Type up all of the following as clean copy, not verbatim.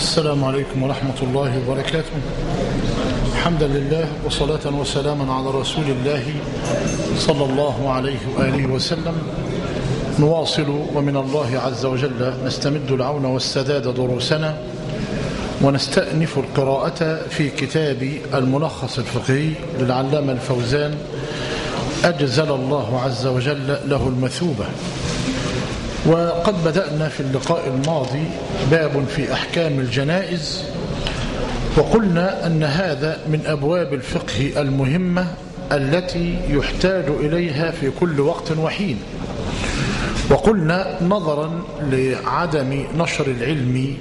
السلام عليكم ورحمة الله وبركاته. حمدا لله وصلاة وسلاما على رسول الله صلى الله عليه وآله وسلم. نواصل ومن الله عز وجل نستمد العون والسداد دروسنا، ونستأنف القراءة في كتاب الملخص الفقهي للعلامة الفوزان أجزل الله عز وجل له المثوبة. وقد بدأنا في اللقاء الماضي باب في أحكام الجنائز، وقلنا أن هذا من أبواب الفقه المهمة التي يحتاج إليها في كل وقت وحين. وقلنا نظرا لعدم نشر العلم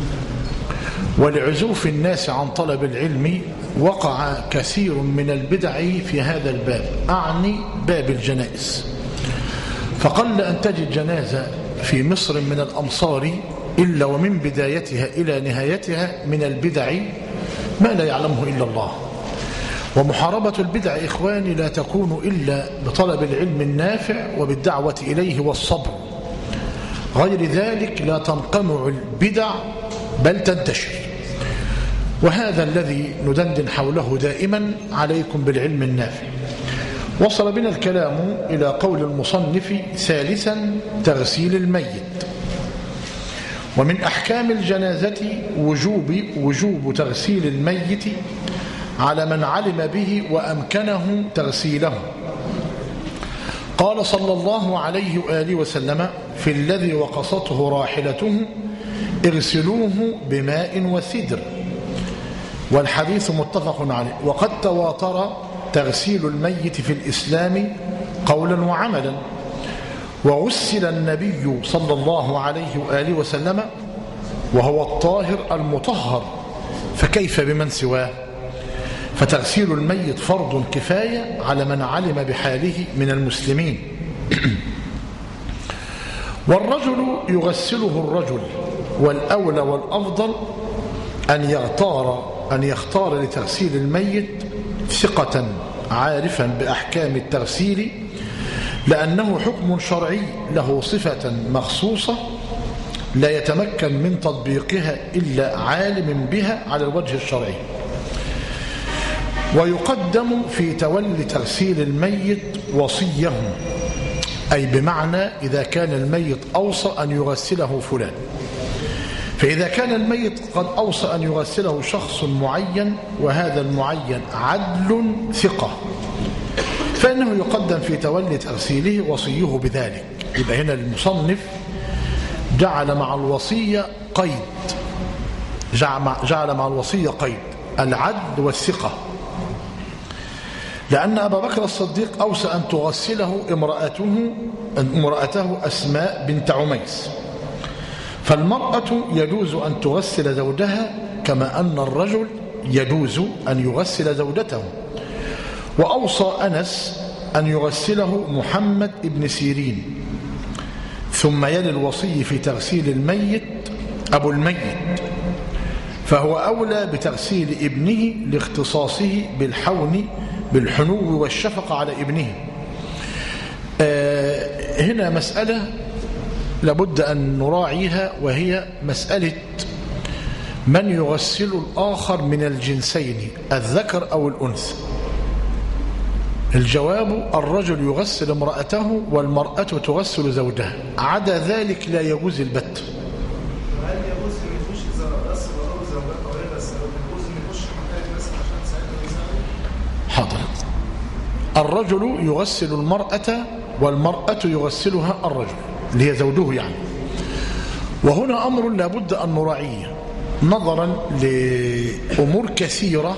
ولعزوف الناس عن طلب العلم وقع كثير من البدع في هذا الباب، أعني باب الجنائز. فقل أن تجد جنازة في مصر من الأمصار إلا ومن بدايتها إلى نهايتها من البدع ما لا يعلمه إلا الله. ومحاربة البدع إخواني لا تكون إلا بطلب العلم النافع وبالدعوة إليه والصبر، غير ذلك لا تنقمع البدع بل تنتشر. وهذا الذي ندندن حوله دائما، عليكم بالعلم النافع. وصل بنا الكلام إلى قول المصنف ثالثا تغسيل الميت. ومن أحكام الجنازة وجوب تغسيل الميت على من علم به وأمكنه تغسيله. قال صلى الله عليه وآله وسلم في الذي وقصته راحلته اغسلوه بماء وسدر، والحديث متفق عليه. وقد تواتر تغسيل الميت في الإسلام قولا وعملا، وغسل النبي صلى الله عليه وآله وسلم وهو الطاهر المطهر، فكيف بمن سواه؟ فتغسيل الميت فرض كفاية على من علم بحاله من المسلمين. والرجل يغسله الرجل، والأولى والأفضل أن يختار لتغسيل الميت ثقة عارفا بأحكام التغسيل، لأنه حكم شرعي له صفة مخصوصة لا يتمكن من تطبيقها إلا عالم بها على الوجه الشرعي. ويقدم في تولي تغسيل الميت وصيه، أي بمعنى إذا كان الميت أوصى أن يغسله فلان، فإذا كان الميت قد أوصى أن يغسله شخص معين وهذا المعين عدل ثقة، فإنه يقدم في تولي تغسيله وصيه بذلك. يبقى هنا المصنف جعل مع الوصية قيد، جعل مع الوصية قيد العدل والثقة، لأن أبا بكر الصديق أوصى أن تغسله امرأته أسماء بنت عميس، فالمرأة يجوز أن تغسل زوجها كما أن الرجل يجوز أن يغسل زوجته. وأوصى أنس أن يغسله محمد ابن سيرين. ثم يلي الوصي في تغسيل الميت أبو الميت، فهو أولى بتغسيل ابنه لاختصاصه بالحنو والشفقة على ابنه. هنا مسألة لابد أن نراعيها، وهي مسألة من يغسل الآخر من الجنسين الذكر أو الأنثى. الجواب الرجل يغسل امرأته والمرأة تغسل زوجها، عدا ذلك لا يجوز البت. هل يجوز أن يخش إذا غسل وراه زوجته وهي بس يجوز أن يخش محل الناس عشان ساعتها؟ حاضر. الرجل يغسل المرأة والمرأة يغسلها الرجل اللي هي زوجه يعني. وهنا أمر لابد أن نراعيه نظرا لأمور كثيرة.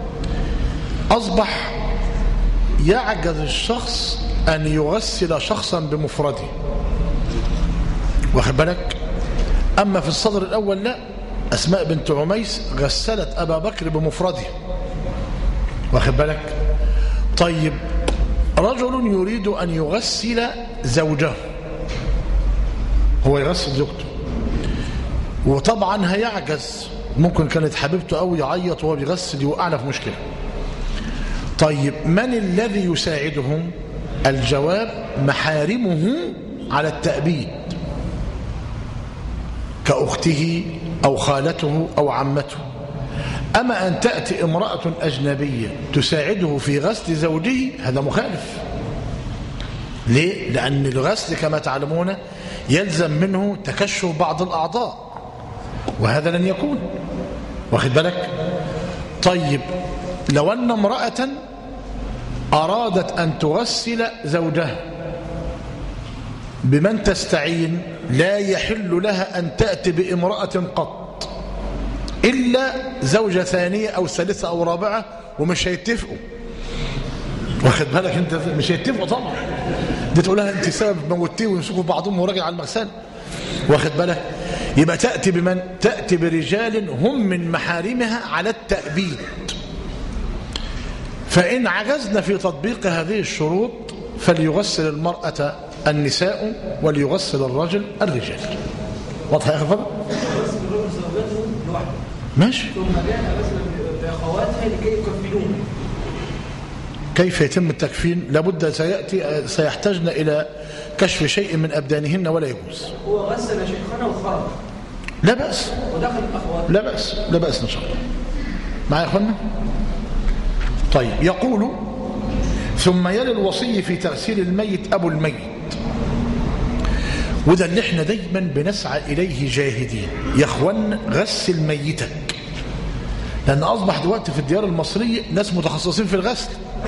أصبح يعجز الشخص أن يغسل شخصا بمفرده، واخد بالك؟ أما في الصدر الأول لا، أسماء بنت عميس غسلت أبا بكر بمفرده، واخد بالك؟ طيب رجل يريد أن يغسل زوجه، هو يغسل زوجته، وطبعا هيعجز، ممكن كانت حبيبته أو يعيط وهو بيغسل يوقعنا في مشكلة. طيب من الذي يساعدهم؟ الجواب محارمه على التأبيد، كأخته أو خالته أو عمته. أما أن تأتي امرأة أجنبية تساعده في غسل زوجه هذا مخالف. ليه؟ لأن الغسل كما تعلمون يلزم منه تكشف بعض الأعضاء، وهذا لن يكون. واخد بالك؟ طيب لو أن امرأة أرادت أن تغسل زوجها بمن تستعين، لا يحل لها أن تأتي بامرأة قط إلا زوجة ثانية أو ثالثة أو رابعة، ومش هيتفقوا. واخد بالك انت؟ مش هيتفقوا طبعا. دي تقول لها انت سبب موتيه ويمسكوا بعضهم وراجع على المغسله. واخد بالك؟ يبقى تأتي بمن؟ تأتي برجال هم من محارمها على التأبيد. فإن عجزنا في تطبيق هذه الشروط فليغسل المرأة النساء وليغسل الرجل الرجال. واضح يا أخي؟ ماشي. ثم جاء مثلا بأخواتها لكي يكفلون. كيف يتم التكفين؟ لابد سيحتاجن إلى كشف شيء من أبدانهن ولا يجوز. هو غسل شيخنا وخرج. لا بأس. ودخل الأخوات. لا بأس، لا بأس إن شاء الله. معايا يا أخوانا؟ طيب يقول ثم يلي الوصي في تغسيل الميت أبو الميت، وده اللي احنا دايما بنسعى إليه جاهدين. يا أخوان غسل ميتك، لأن أصبح دلوقتي في الديار المصرية ناس متخصصين في الغسل،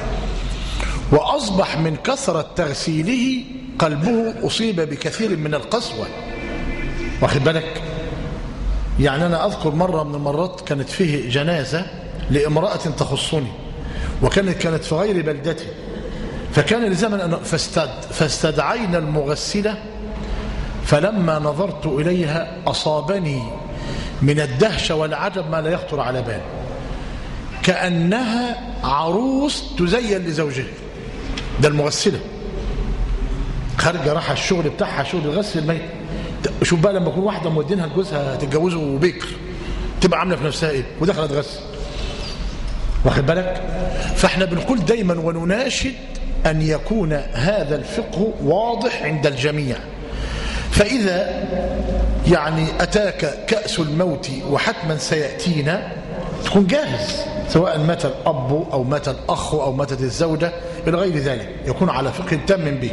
وأصبح من كثرة تغسيله قلبه أصيب بكثير من القسوة. واخد بالك؟ يعني أنا أذكر مرة من المرات كانت فيه جنازة لامرأة تخصني، وكانت في غير بلدتي، فكان لزمن فاستدعينا المغسلة، فلما نظرت إليها أصابني من الدهشة والعجب ما لا يخطر على بال، كأنها عروس تزين لزوجها. ده المغسلة خارجة راح الشغل بتاعها، شغل الغسل الميت. شوف بقى لما يكون واحدة مودينها لجوزها تتجوزه وبكر، تبقى عاملة في نفسها ايه ودخلت غسل. واخد بالك؟ فاحنا بنقول دايما ونناشد أن يكون هذا الفقه واضح عند الجميع. فإذا يعني أتاك كأس الموت وحتما سيأتينا، تكون جاهز، سواء مات الأب أو مات الأخ أو ماتت الزوجة إلى غير ذلك، يكون على فقه تام به.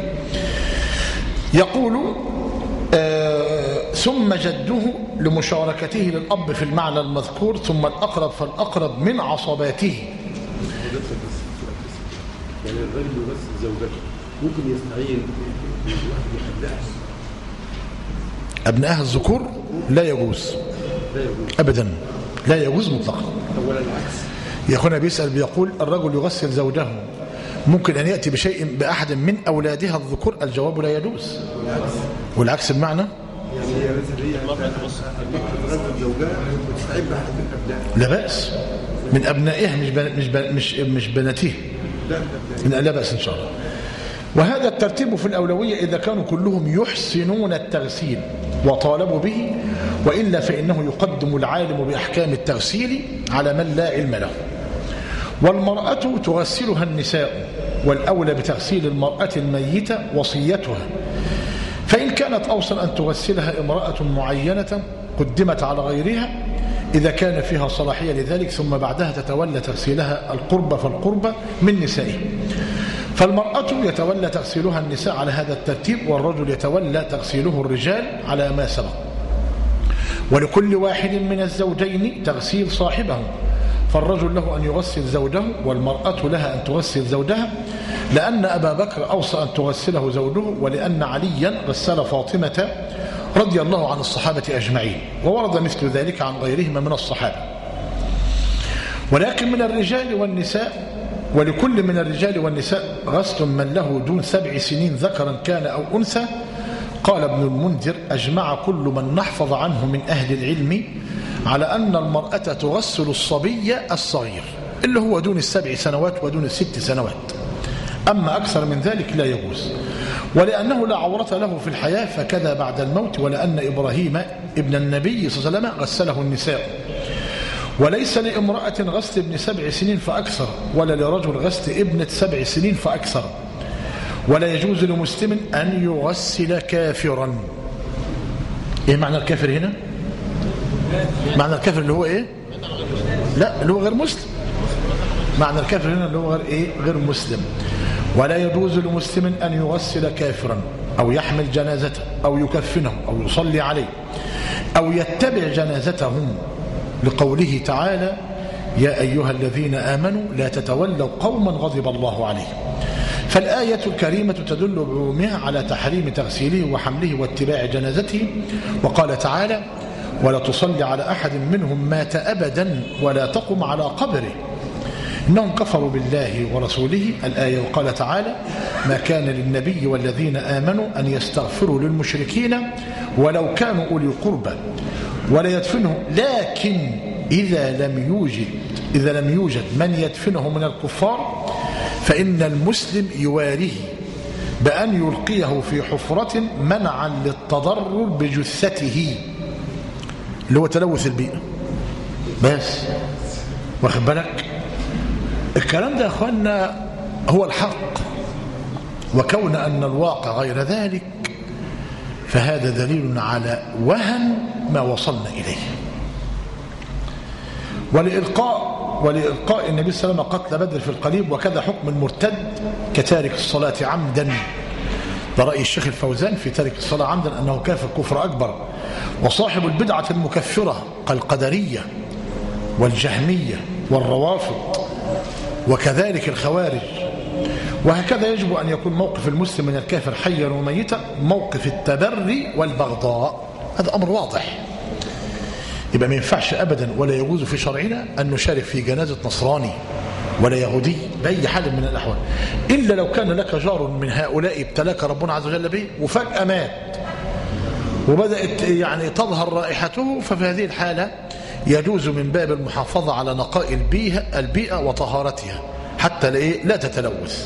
يقول ثم جده لمشاركته للأب في المعنى المذكور، ثم الأقرب فالأقرب من عصباته. يعني الرجل يغسل زوجته ممكن يستعين بواحد من أبنائها الذكور؟ لا يجوز أبدا، لا يجوز مطلقا. أولا العكس يا أخونا بيسأل بيقول الرجل يغسل زوجه ممكن أن يأتي بشيء بأحد من أولادها الذكور؟ الجواب لا يجوز. والعكس بمعنى يعني هي الرجل زوجها وتستعين بأحد من أبنائها لا بأس، من أبنائها مش بناتها. لا بأس إن شاء الله. وهذا الترتيب في الأولوية إذا كانوا كلهم يحسنون التغسيل وطالبوا به، وإلا فإنه يقدم العالم بأحكام التغسيل على من لا علم له. والمرأة تغسلها النساء، والأولى بتغسيل المرأة الميتة وصيتها، فإن كانت أوصل أن تغسلها امرأة معينة قدمت على غيرها إذا كان فيها صلاحية لذلك، ثم بعدها تتولى تغسيلها القربة فالقربة من نسائه. فالمرأة يتولى تغسيلها النساء على هذا الترتيب، والرجل يتولى تغسيله الرجال على ما سبق. ولكل واحد من الزوجين تغسيل صاحبه، فالرجل له أن يغسل زوجه، والمرأة لها أن تغسل زوجها، لأن أبا بكر أوصى أن تغسله زوجه، ولأن عليا غسل فاطمة رضي الله عن الصحابة أجمعين، وورد مثل ذلك عن غيرهما من الصحابة. ولكن من الرجال والنساء، ولكل من الرجال والنساء غسل من له دون 7 سنين ذكرا كان أو أنثى. قال ابن المنذر أجمع كل من نحفظ عنه من أهل العلم على أن المرأة تغسل الصبي الصغير اللي هو دون 7 سنوات ودون 6 سنوات، أما أكثر من ذلك لا يجوز، ولأنه لا عورة له في الحياة فكذا بعد الموت، ولأن إبراهيم ابن النبي صلى الله عليه وسلم غسله النساء. وليس لامرأة غسل ابن 7 سنين فأكثر، ولا لرجل غسل ابنة 7 سنين فأكثر. ولا يجوز لمسلم أن يغسل كافرا. إيه معنى الكافر هنا؟ معنى الكافر اللي هو ايه؟ لا، اللي هو غير مسلم. معنى الكافر هنا اللي هو غير ايه؟ غير مسلم. ولا يجوز لمسلم ان يغسل كافرا او يحمل جنازته او يكفنه او يصلي عليه او يتبع جنازتهم، لقوله تعالى: يا ايها الذين امنوا لا تتولوا قوما غضب الله عليهم. فالآية الكريمة تدل بعمومها على تحريم تغسيله وحمله واتباع جنازته. وقال تعالى: ولا تصلي على أحد منهم مات أبدا ولا تقم على قبره إنهم كفروا بالله ورسوله. الآية. وقال تعالى: ما كان للنبي والذين آمنوا أن يستغفروا للمشركين ولو كانوا أولي قربى ولا يدفنهم، لكن إذا لم يوجد من يدفنه من الكفار فإن المسلم يواريه بأن يلقيه في حفرة منعا للتضرر بجثته، اللي هو تلوث البيئة. بس واخد بالك الكلام ده يا أخوانا هو الحق، وكون أن الواقع غير ذلك فهذا دليل على وهن ما وصلنا إليه. ولإلقاء النبي صلى الله عليه وسلم قتل بدر في القليب، وكذا حكم المرتد كتارك الصلاة عمدا. ده رأي الشيخ الفوزان في تارك الصلاة عمدا أنه كافر كفر أكبر. وصاحب البدعة المكفرة كالقدرية والجهمية والروافض وكذلك الخوارج. وهكذا يجب أن يكون موقف المسلم من الكافر حيا وميتا موقف التبري والبغضاء. هذا أمر واضح. يبقى ما ينفعش أبدا ولا يجوز في شرعنا أن نشارك في جنازة نصراني ولا يهودي بأي حال من الأحوال، إلا لو كان لك جار من هؤلاء ابتلاك ربنا عز وجل به وفجأة مات وبدأت يعني تظهر رائحته، ففي هذه الحالة يجوز من باب المحافظة على نقاء البيئة وطهارتها حتى لا تتلوث.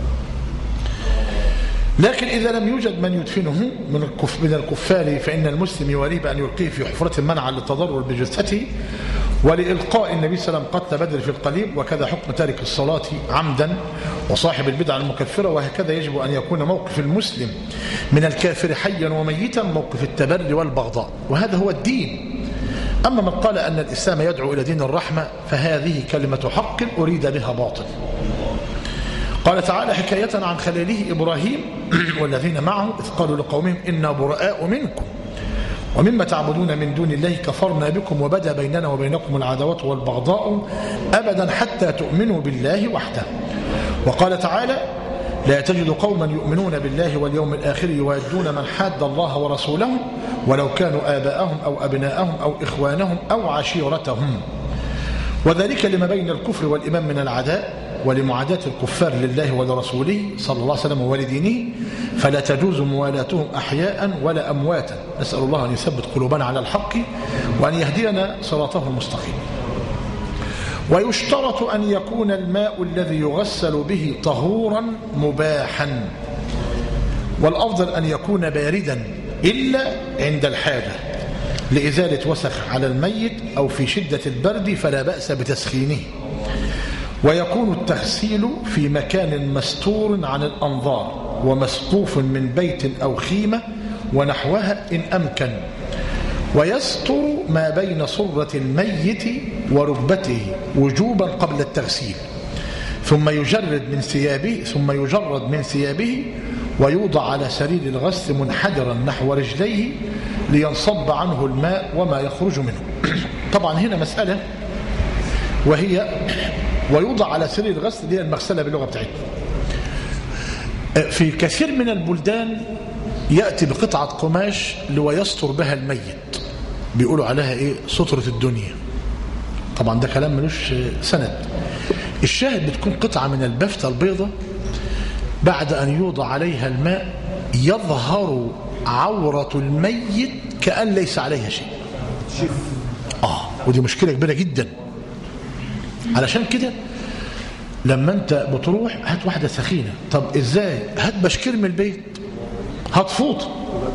لكن إذا لم يوجد من يدفنه من الكفار فإن المسلم يواريه بأن يلقيه في حفرة منعا للتضرر بجثته. ولإلقاء النبي صلى الله عليه وسلم قتل بدر في القليب، وكذا حكم تارك الصلاة عمدا وصاحب البدع المكفرة. وهكذا يجب أن يكون موقف المسلم من الكافر حيا وميتا موقف التبري والبغضاء، وهذا هو الدين. أما من قال أن الإسلام يدعو إلى دين الرحمة فهذه كلمة حق أريد بها باطل. قال تعالى حكاية عن خليله إبراهيم والذين معه إذ قالوا لقومهم إنا براء منكم ومما تعبدون من دون الله كفرنا بكم وبدا بيننا وبينكم العداوة والبغضاء أبدا حتى تؤمنوا بالله وحده. وقال تعالى لا تجد قوما يؤمنون بالله واليوم الآخر يوادون من حاد الله ورسوله ولو كانوا آباءهم أو أبناءهم أو إخوانهم أو عشيرتهم، وذلك لما بين الكفر والإيمان من العداء ولمعاداة الكفار لله ولرسوله صلى الله عليه وسلم ولدينه، فلا تجوز موالاتهم أحياء ولا أمواتا. نسأل الله أن يثبت قلوبنا على الحق وأن يهدينا صراطه المستقيم. ويشترط أن يكون الماء الذي يغسل به طهورا مباحا، والأفضل أن يكون باردا إلا عند الحاجة لإزالة وسخ على الميت أو في شدة البرد فلا بأس بتسخينه. ويكون التغسيل في مكان مستور عن الأنظار ومسقوف من بيت أو خيمة ونحوها إن أمكن، ويستر ما بين صرة الميت وركبته وجوبا قبل التغسيل، ثم يجرد من ثيابه ويوضع على سرير الغسل منحدرا نحو رجليه لينصب عنه الماء وما يخرج منه. طبعا هنا مسألة وهي ويوضع على سرير الغسل دي المغسلة باللغة بتاعتنا. في كثير من البلدان يأتي بقطعة قماش ليستر بها الميت، بيقولوا عليها ايه سترة الدنيا. طبعا ده كلام ملوش سند. الشاهد بتكون قطعة من البفتة البيضة بعد أن يوضع عليها الماء يظهر عورة الميت كأن ليس عليها شيء. ودي مشكلة كبيرة جدا. علشان كده لما انت بتروح هات واحدة سخينة. طب ازاي؟ هات بشكير من البيت، هات فوط.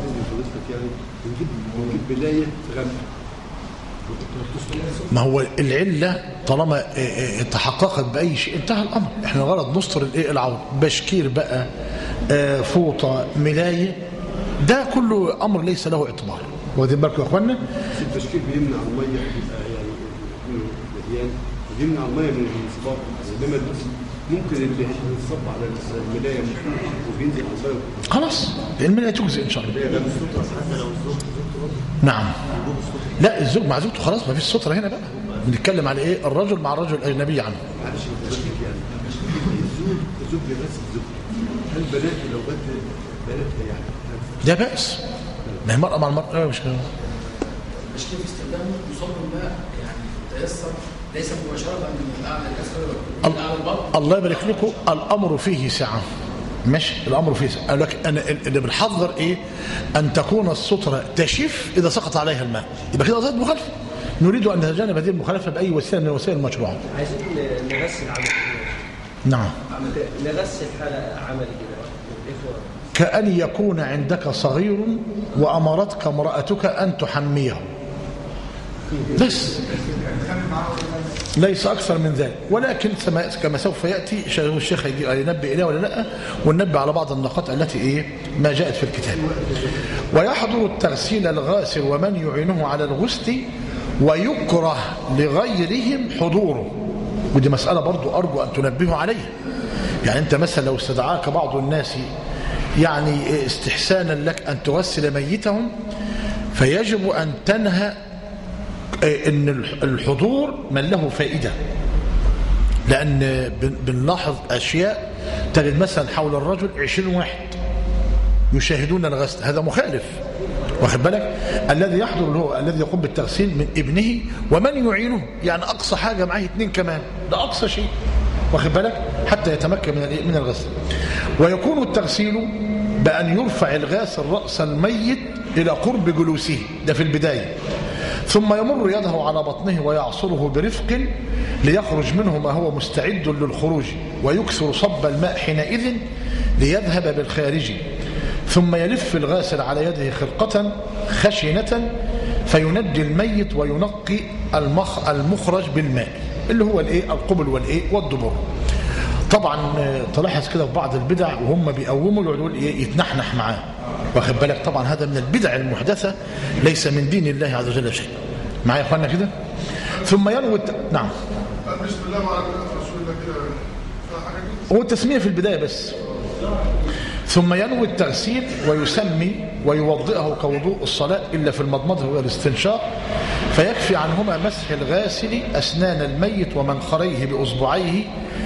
ما هو العلة طالما تحققت بأي شيء انتهى الأمر. احنا غرض نستر العورة، بشكير بقى، فوطة، ملاية، ده كله أمر ليس له اعتبار. واخدين بالكم يا اخوانا؟ التشكيل بيمنع الميه يبقى يعني مليان، بيمنع الميه من الانصباط، انما ممكن اللي يتصب على الملايه وبينزل على الميه خلاص الملايه تجزئ ان شاء الله. حتى لو الزوج نعم. لا الزوج مع زوجته خلاص ما فيش ستره هنا بقى. بنتكلم على ايه؟ الرجل مع الرجل الاجنبي عنه. معلش التشكيل يعني الزوج بيغسل زوجته، هل بنات لو بنت بناتها يعني ده بأس. ما هي المرأة مع المرأة مش كده. مش كيف استخدامه يصب الماء يعني تيسر ليس مباشرة من أعلى الأسفل أعلى البطن. الله يبارك لكم. الأمر فيه سعة. ماشي الأمر فيه سعة. قال لك أنا اللي بنحذر إيه؟ أن تكون السترة تشف إذا سقط عليها الماء. يبقى كده قضية مخالفة. نريد أن نتجنب هذه المخالفة بأي وسيلة من الوسائل المشروعة. عايزين نغسل عملي. نعم. نغسل حالة عملي كده. كأن يكون عندك صغير وأمرتك امرأتك أن تحميه بس ليس أكثر من ذلك. ولكن كما سوف يأتي الشيخ ينبه إليه ولا لا، وننبه على بعض النقاط التي ما جاءت في الكتاب. ويحضر التغسيل الغاسل ومن يعينه على الغسل، ويكره لغيرهم حضوره. ودي مسألة برضو أرجو أن تنبهوا عليها. يعني أنت مثلا لو استدعاك بعض الناس يعني استحسانا لك أن تغسل ميتهم، فيجب أن تنهى أن الحضور من له فائدة. لأن بنلاحظ أشياء تجد مثلا حول الرجل 20 واحد يشاهدون الغسل، هذا مخالف. واخد بالك؟ الذي يحضر هو الذي يقوم بالتغسيل من ابنه ومن يعينه، يعني أقصى حاجة معه 2 كمان، ده أقصى شيء. واخد بالك؟ حتى يتمكن من الغسل. ويكون التغسيل بأن يرفع الغاسل رأس الميت إلى قرب جلوسه، ده في البداية، ثم يمر يده على بطنه ويعصره برفق ليخرج منه ما هو مستعد للخروج، ويكثر صب الماء حينئذ ليذهب بالخارج، ثم يلف الغاسل على يده خرقة خشنة فينجي الميت وينقي المخرج بالماء اللي هو القبل والدبر. طبعا تلاحظ كده في بعض البدع وهم بيقوموا يقعدوا يتنحنح معاه. واخد بالك؟ طبعا هذا من البدع المحدثة، ليس من دين الله عز وجل شيء. معايا يا اخوانا كده؟ ثم ينوي نعم. بسم الله وعلى رسول الله كده. هو التسمية في البداية بس. ثم ينوي التغسيل ويسمي ويوضئه كوضوء الصلاة إلا في المضمضة والاستنشاق، فيكفي عنهما مسح الغاسل أسنان الميت ومنخريه بأصبعيه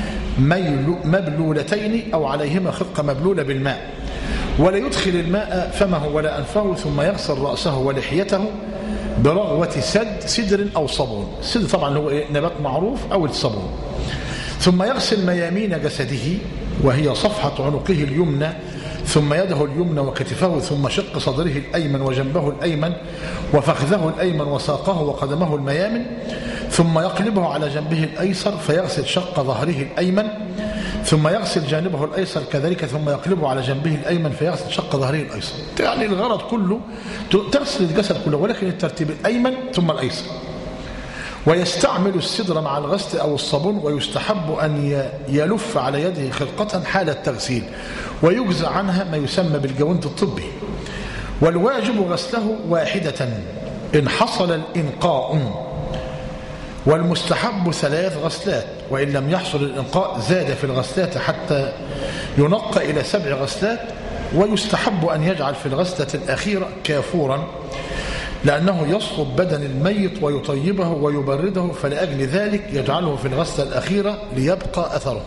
مبلولتين أو عليهما خرقة مبلولة بالماء، ولا يدخل الماء فمه ولا أنفه، ثم يغسل رأسه ولحيته برغوة سدر أو صابون. السدر طبعا اللي هو نبات معروف أو الصابون. ثم يغسل ميامين جسده وهي صفحة عنقه اليمنى، ثم يده اليمنى وكتفه، ثم شق صدره الأيمن وجنبه الأيمن وفخذه الأيمن وساقه وقدمه الميامن، ثم يقلبه على جنبه الأيسر فيغسل شق ظهره الأيمن، ثم يغسل جانبه الأيسر كذلك، ثم يقلبه على جنبه الأيمن فيغسل شق ظهره الأيسر. يعني الغرض كله تغسل الجسد كله، ولكن الترتيب الأيمن ثم الأيسر. ويستعمل السدر مع الغسل أو الصابون، ويستحب أن يلف على يده خرقة حال التغسيل، ويجزى عنها ما يسمى بالجوانت الطبي. والواجب غسله واحدة إن حصل الإنقاء، والمستحب 3 غسلات، وإن لم يحصل الإنقاء زاد في الغسلات حتى ينقى إلى 7 غسلات. ويستحب أن يجعل في الغسلة الأخيرة كافورا، لأنه يصلب بدن الميت ويطيبه ويبرده، فلأجل ذلك يجعله في الغسلة الأخيرة ليبقى أثره.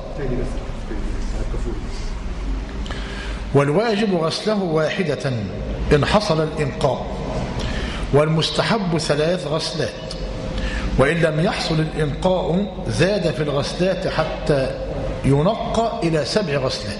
والواجب غسله واحدة إن حصل الإنقاء، والمستحب 3 غسلات، وإن لم يحصل الإنقاء زاد في الغسلات حتى ينقى إلى 7 غسلات.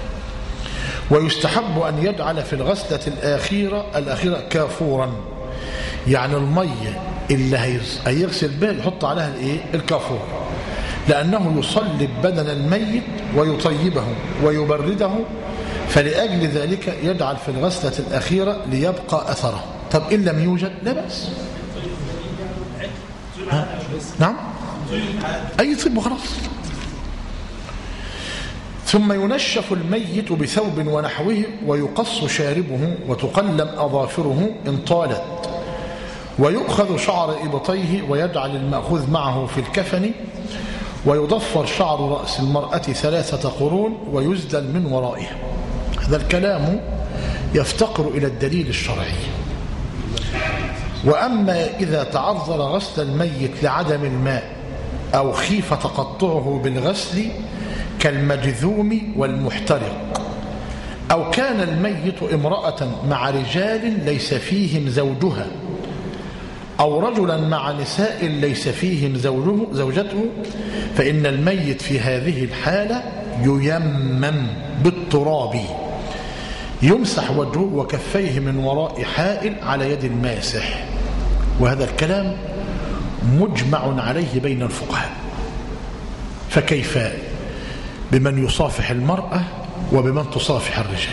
ويستحب أن يجعل في الغسلة الأخيرة كافورا، يعني المية اللي هيغسل بها يحط عليها الكافور، لأنه يصلب بدن الميت ويطيبه ويبرده، فلأجل ذلك يجعل في الغسلة الأخيرة ليبقى أثره. طب إن لم يوجد لا بأس. نعم أي طب وخلاص. ثم ينشف الميت بثوب ونحوه، ويقص شاربه وتقلم أظافره إن طالت، ويؤخذ شعر إبطيه ويجعل المأخوذ معه في الكفن، ويضفر شعر رأس المرأة 3 قرون ويزدل من ورائها. هذا الكلام يفتقر إلى الدليل الشرعي. وأما إذا تعذر غسل الميت لعدم الماء أو خيف تقطعه بالغسل كالمجذوم والمحترق، أو كان الميت امرأة مع رجال ليس فيهم زوجها، أو رجلا مع نساء ليس فيهم زوجته، فإن الميت في هذه الحالة ييمم بالتراب، يمسح وجهه وكفيه من وراء حائل على يد الماسح. وهذا الكلام مجمع عليه بين الفقهاء. فكيف بمن يصافح المرأة وبمن تصافح الرجال؟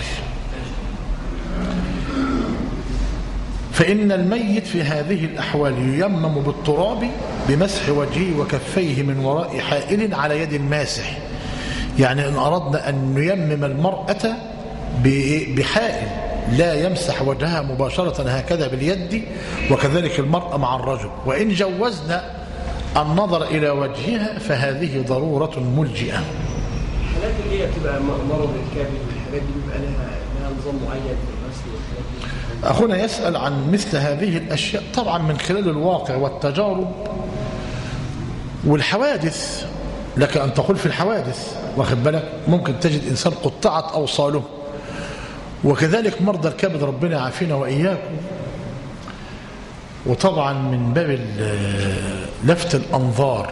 فإن الميت في هذه الأحوال ييمم بالتراب بمسح وجهه وكفيه من وراء حائل على يد الماسح. يعني إن أردنا أن نيمم المرأة بحائل لا يمسح وجهها مباشرة هكذا باليد، وكذلك المرأة مع الرجل. وإن جوزنا النظر إلى وجهها فهذه ضرورة ملجئة. الحالات اللي هي بتبقى مرض الكبد والحاجات دي بيبقى لها نظام معين في الغسل والحاجات دي. أخونا يسأل عن مثل هذه الأشياء طبعا من خلال الواقع والتجارب والحوادث. لك أن تقول في الحوادث، واخد بالك، ممكن تجد إنسان قطعت أوصاله، وكذلك مرضى الكبد ربنا يعافينا وإياكم. وطبعا من باب لفت الأنظار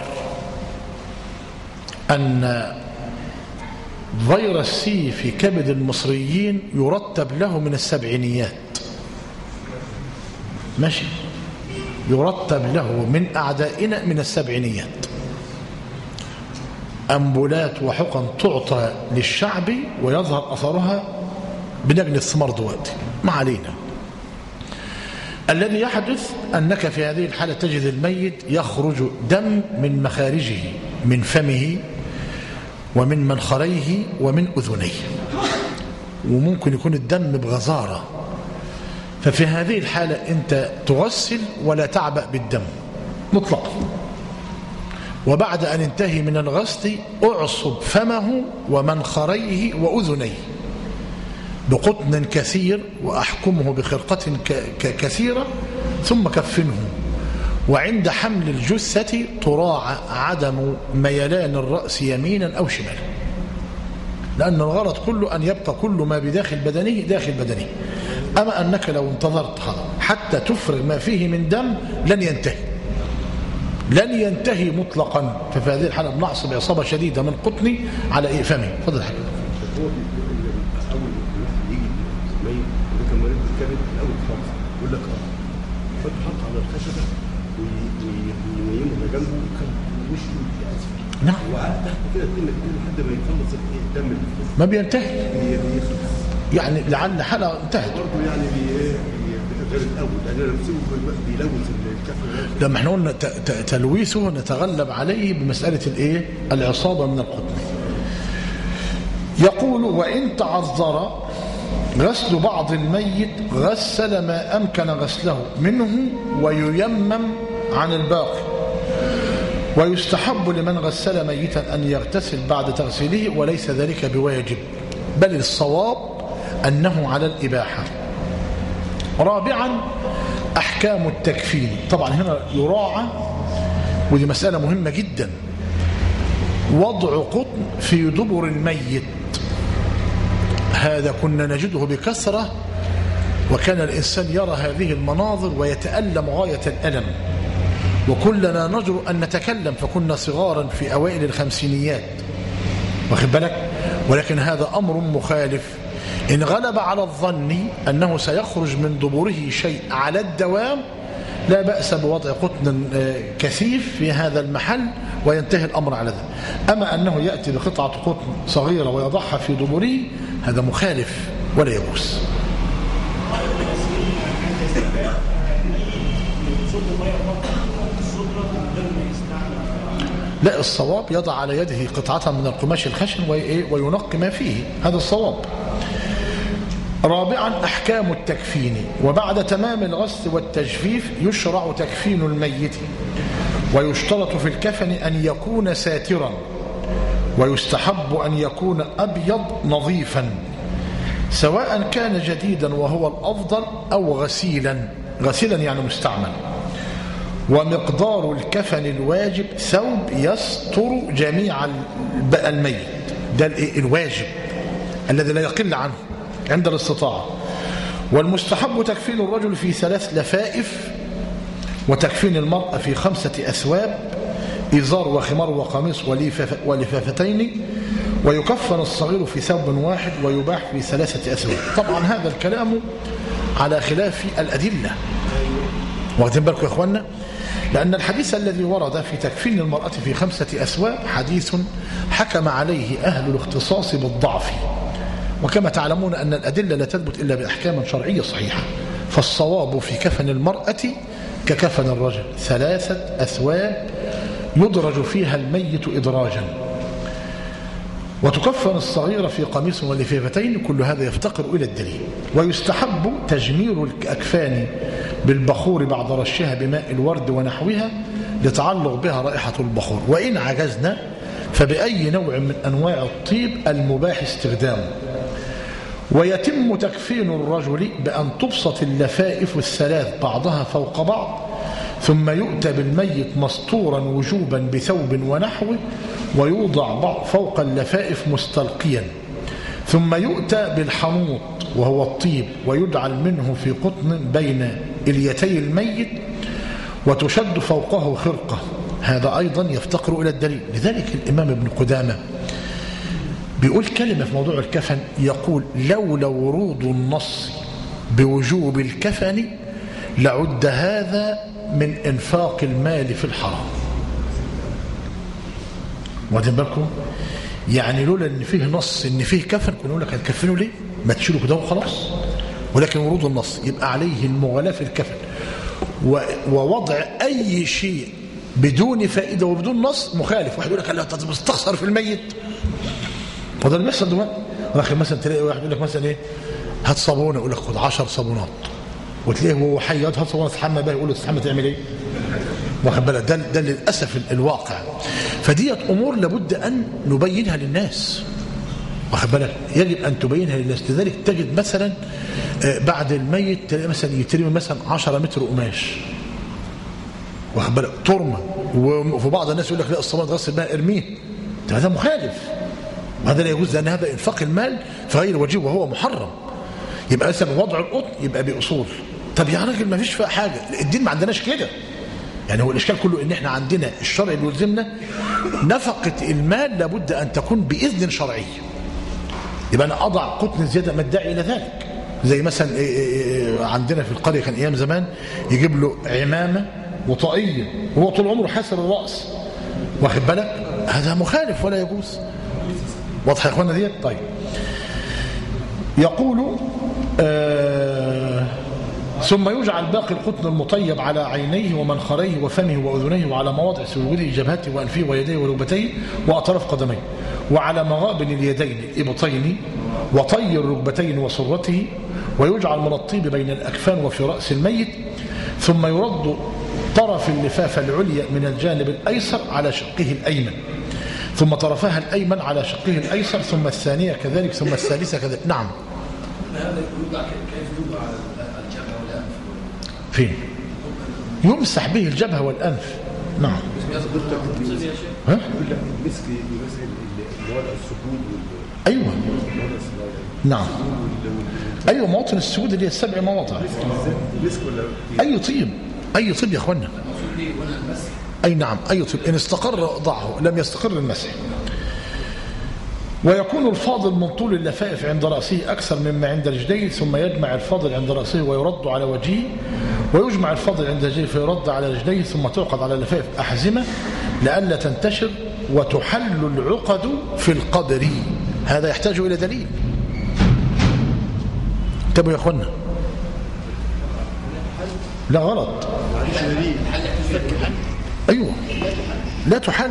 أن فيروس سي في كبد المصريين يرتب له من السبعينيات، ماشي، يرتب له من أعدائنا من السبعينيات، أمبولات وحقن تعطى للشعب ويظهر أثرها بنجل الثمار دلوقتي. ما علينا. الذي يحدث أنك في هذه الحالة تجد الميت يخرج دم من مخارجه، من فمه ومن منخريه ومن أذنيه، وممكن يكون الدم بغزارة. ففي هذه الحالة أنت تغسل ولا تعبأ بالدم مطلقا، وبعد أن انتهي من الغسل أعصب فمه ومنخريه وأذنيه بقطن كثير وأحكمه بخرقة كثيرة ثم كفنه. وعند حمل الجثة تراعى عدم ميلان الرأس يمينا أو شمالا، لأن الغرض كله أن يبقى كل ما بداخل بدنه داخل بدنه. أما أنك لو انتظرت حتى تفرغ ما فيه من دم لن ينتهي مطلقا. ففي هذه الحالة بنعصب عصابة شديدة من قطني على فمه. فضل حاجة هو اول يجي ميت كان مريض بالكبد الاول خالص يقول لك فتحط على الخشبه وينيمه جنبه وكان وشه اسفل. نعم. وقعد تحت كده لحد ما يخلص الدم اللي ما بينتهي، يعني لعل حالة انتهت برضه. يعني غير الاول لان انا بسيبه بيلوث الكفن. لما احنا قلنا تلويثه نتغلب عليه بمسألة العصابة من القطن. يقول وإن تعذر غسل بعض الميت غسل ما أمكن غسله منه وييمم عن الباقي. ويستحب لمن غسل ميتا أن يغتسل بعد تغسيله، وليس ذلك بواجب، بل الصواب أنه على الإباحة. رابعا أحكام التكفين. طبعا هنا يراعى، ودي مسألة مهمة جدا، وضع قطن في دبر الميت. هذا كنا نجده بكثرة، وكان الإنسان يرى هذه المناظر ويتألم غاية الألم، وكلنا نجر أن نتكلم، فكنا صغارا في أوائل الخمسينيات، واخد بالك. ولكن هذا أمر مخالف. إن غلب على الظن أنه سيخرج من دبره شيء على الدوام لا بأس بوضع قطن كثيف في هذا المحل وينتهي الأمر على ذلك. أما أنه يأتي بقطعة قطن صغيرة ويضعها في دبره هذا مخالف ولا يجوز. لا، الصواب يضع على يده قطعة من القماش الخشن وينقي ما فيه، هذا الصواب. رابعا أحكام التكفين. وبعد تمام الغسل والتجفيف يشرع تكفين الميت، ويشترط في الكفن أن يكون ساترا، ويستحب أن يكون أبيض نظيفا، سواء كان جديدا وهو الأفضل أو غسيلا يعني مستعمل. ومقدار الكفن الواجب ثوب يستر جميع الميت، ده الواجب الذي لا يقل عنه عند الاستطاعة. والمستحب تكفين الرجل في 3 لفائف، وتكفين المرأة في 5 أثواب، إزار وخمار وقميص ولفافتين. ويكفن الصغير في ثوب واحد، ويباح في 3 أثواب. طبعا هذا الكلام على خلاف الأدلة، واخدين بالكم يا إخوانا، لأن الحديث الذي ورد في تكفين المرأة في 5 أثواب حديث حكم عليه أهل الاختصاص بالضعف، وكما تعلمون أن الأدلة لا تثبت إلا بأحكام شرعية صحيحة. فالصواب في كفن المرأة ككفن الرجل 3 أثواب يدرج فيها الميت إدراجا. وتكفن الصغيرة في قميص ولفافتين، كل هذا يفتقر إلى الدليل. ويستحب تجمير الأكفان بالبخور بعد رشها بماء الورد ونحوها لتعلق بها رائحة البخور. وإن عجزنا فبأي نوع من أنواع الطيب المباح استخدامه. ويتم تكفين الرجل بأن تبسط اللفائف 3 بعضها فوق بعض، ثم يؤتى بالميت مستورا وجوبا بثوب ونحوه، ويوضع فوق اللفائف مستلقيا، ثم يؤتى بالحنوط وهو الطيب، ويجعل منه في قطن بين اليتي الميت، وتشد فوقه خرقة. هذا أيضا يفتقر إلى الدليل. لذلك الإمام ابن قدامة بيقول كلمة في موضوع الكفن، يقول: لولا ورود النص بوجوب الكفن لعد هذا من إنفاق المال في الحرام. واخدين بالكم؟ يعني لولا ان فيه نص ان فيه كفن كنا نقول لك هتكفنوا ليه؟ ما تشيلوا كده وخلاص. ولكن ورود النص يبقى عليه المغالاة في الكفن، ووضع اي شيء بدون فائده وبدون نص مخالف. واحد يقول لك لا تستخسر في الميت، وده اللي بيحصل دلوقتي. ولكن مثلا تلاقي واحد يقول لك مثلا ايه، هات صابونه، يقول لك خد 10 صابونات، وتلاقيه وهو حي هات صابونه تستحمى بها، يقول له تستحمى تعمل ايه؟ واخد بالك؟ ده للاسف الواقع. فديت امور لابد ان نبينها للناس، واخد بالك؟ يجب ان تبينها للناس. لذلك تجد مثلا بعد الميت تلاقي مثلا يترمي مثلا 10 متر قماش، واخد بالك؟ ترمى. وفي بعض الناس يقول لك لا الصابونه تغسل بها ارميه. هذا مخالف، وهذا لا يجوز، لان هذا انفاق المال في غير وجهه وهو محرم. يبقى مثلا وضع القطن يبقى باصول. طب يا راجل ما فيش فيها حاجه، الدين ما عندناش كده. يعني هو الاشكال كله ان احنا عندنا الشرع اللي يلزمنا نفقه المال لابد ان تكون باذن شرعي. يبقى انا اضع قطن زياده ما الداعي الى ذلك. زي مثلا عندنا في القريه كان ايام زمان يجيب له عمامه وطاقيه وهو طول عمره حاسر الراس، واخد بالك؟ هذا مخالف ولا يجوز. واضح يا اخوانا ديت؟ طيب. يقول ثم يجعل باقي القطن المطيب على عينيه ومنخريه وفمه وأذنيه، وعلى مواضع سجوده جبهته وأنفه ويديه وركبتيه وأطراف قدميه، وعلى مغابن اليدين الإبطين وطي الركبتين وسرته، ويجعل من الطيب بين الأكفان وفي رأس الميت. ثم يرد طرف اللفافة العليا من الجانب الأيسر على شقه الأيمن، ثم طرفها الأيمن على شقه الأيسر، ثم الثانية كذلك، ثم الثالثة كذلك. نعم. هذا يوضع كيف يوضع الجبهة والأنف؟ فين؟ يمسح به الجبهة والأنف. نعم. ها؟ مسك موضع السجود أيوة. نعم. أيوة، مواطن السجود اللي هي 7 مواضع. مسك ولا أي طيب، أي طيب يا أخوانا. أي نعم، أي طيب، إن استقر ضعه، لم يستقر المسح. ويكون الفاضل من طول اللفائف عند رأسه أكثر مما عند رجليه، ثم يجمع الفاضل عند رأسه ويرد على وجهه، ويجمع الفاضل عند رجليه فيرد على رجليه، ثم تعقد على اللفائف أحزمة لئلا تنتشر، وتحل العقد في القدر. هذا يحتاج إلى دليل. انتبهوا يا أخوانا. لا غلط. أيوة، لا تحل،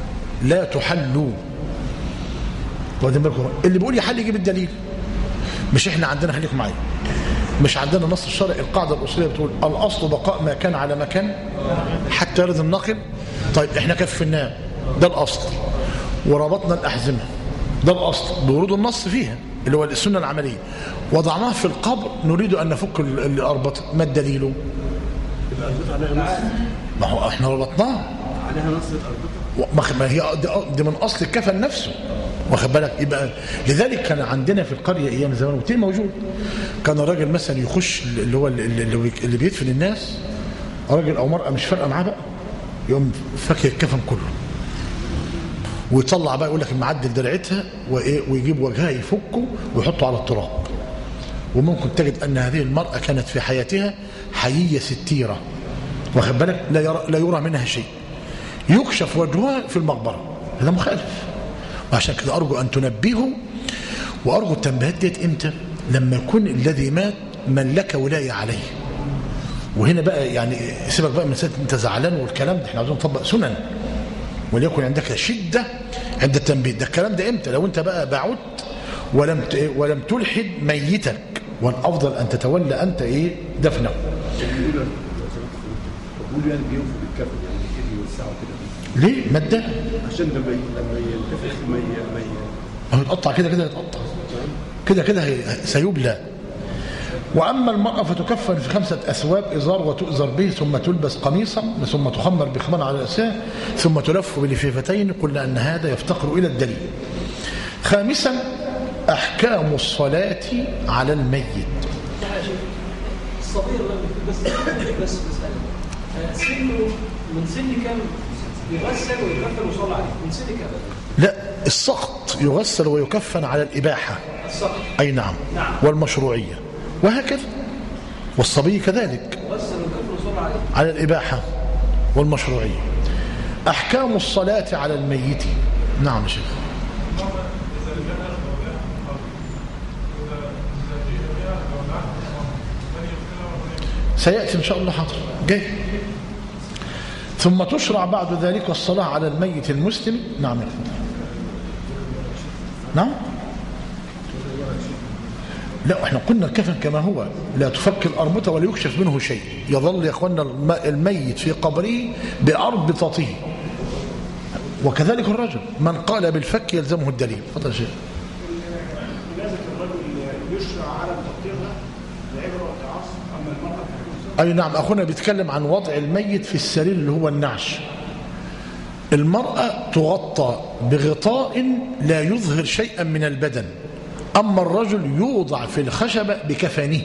لا تحل. اللي بيقول يحل يجيب الدليل. مش احنا عندنا، خليكم معايا، مش عندنا نص الشرع القاعدة الأصولية بتقول الأصل بقاء ما كان على مكان حتى يرد الناقل. طيب احنا كفناه، ده الأصل، وربطنا الأحزمة، ده الأصل بورود النص فيها اللي هو السنة العملية، وضعناه في القبر نريد أن نفك الأربطة. ما الدليل؟ ما هو احنا ربطناه عليها نص الأربطة، ما هي دي من أصل الكفن نفسه، واخد بالك؟ يبقى لذلك كان عندنا في القرية أيام زمان وكتير موجود، كان الراجل مثلا يخش اللي هو اللي بيدفن الناس، راجل أو مرأة مش فارقة معاه بقى، يقوم فك الكفن كله ويطلع بقى يقول لك معدل درعتها ويجيب وجهها يفكه ويحطه على التراب. وممكن تجد أن هذه المرأة كانت في حياتها حيية ستيرة، واخد بالك؟ لا يرى منها شيء، يكشف وجهها في المقبرة، هذا مخالف. وعشان كده أرجو أن تنبهوا، وأرجو التنبيهات ديت إمتى؟ لما يكون الذي مات من لك ولاية عليه. وهنا بقى يعني سيبك بقى من سنة أنت زعلان والكلام ده، احنا عاوزين نطبق سنن، وليكن عندك شدة عند التنبيه. ده الكلام ده إمتى؟ لو أنت بقى بعدت ولم تلحد ميتك، والأفضل أن تتولى أنت دفنه. بقول يعني بيوفوا بالكفن، يعني كده يوسعوا كده. ليه؟ مادة؟ عشان لما ينتفخ ما يتقطع كده يتقطع كده سيبلى. وأما المرأة فتكفن في 5 أثواب، إزار وتؤزر به، ثم تلبس قميصا، ثم تخمر بخمار على رأسها، ثم تلف بلفيفتين. قلنا أن هذا يفتقر إلى الدليل. خامسا أحكام الصلاة على الميت. الصغير بس مسألة سنه من سن كم يغسل ويكفن ويصلى عليه؟ من سن كم؟ لا، السقط يغسل ويكفن على الإباحة. السقط أي نعم. والمشروعية وهكذا، والصبي كذلك يغسل ويكفن ويصلى عليه على الإباحة والمشروعية. أحكام الصلاة على الميت. نعم يا شيخ. سيأتي إن شاء الله، حاضر جاي. ثم تشرع بعد ذلك الصلاة على الميت المسلم. نعم يا فندم. نعم. لا، احنا قلنا الكفن كما هو، لا تفك الأربطة ولا يكشف منه شيء، يظل يا اخوانا الميت في قبره بأربطته. وكذلك الرجل من قال بالفك يلزمه الدليل. تفضل يا شيخ. لازم الرجل يشرع على تقديرها لعبره وتعاص، اما المرأة أي نعم. أخونا بيتكلم عن وضع الميت في السرير اللي هو النعش. المرأة تغطى بغطاء لا يظهر شيئا من البدن، أما الرجل يوضع في الخشبة بكفانه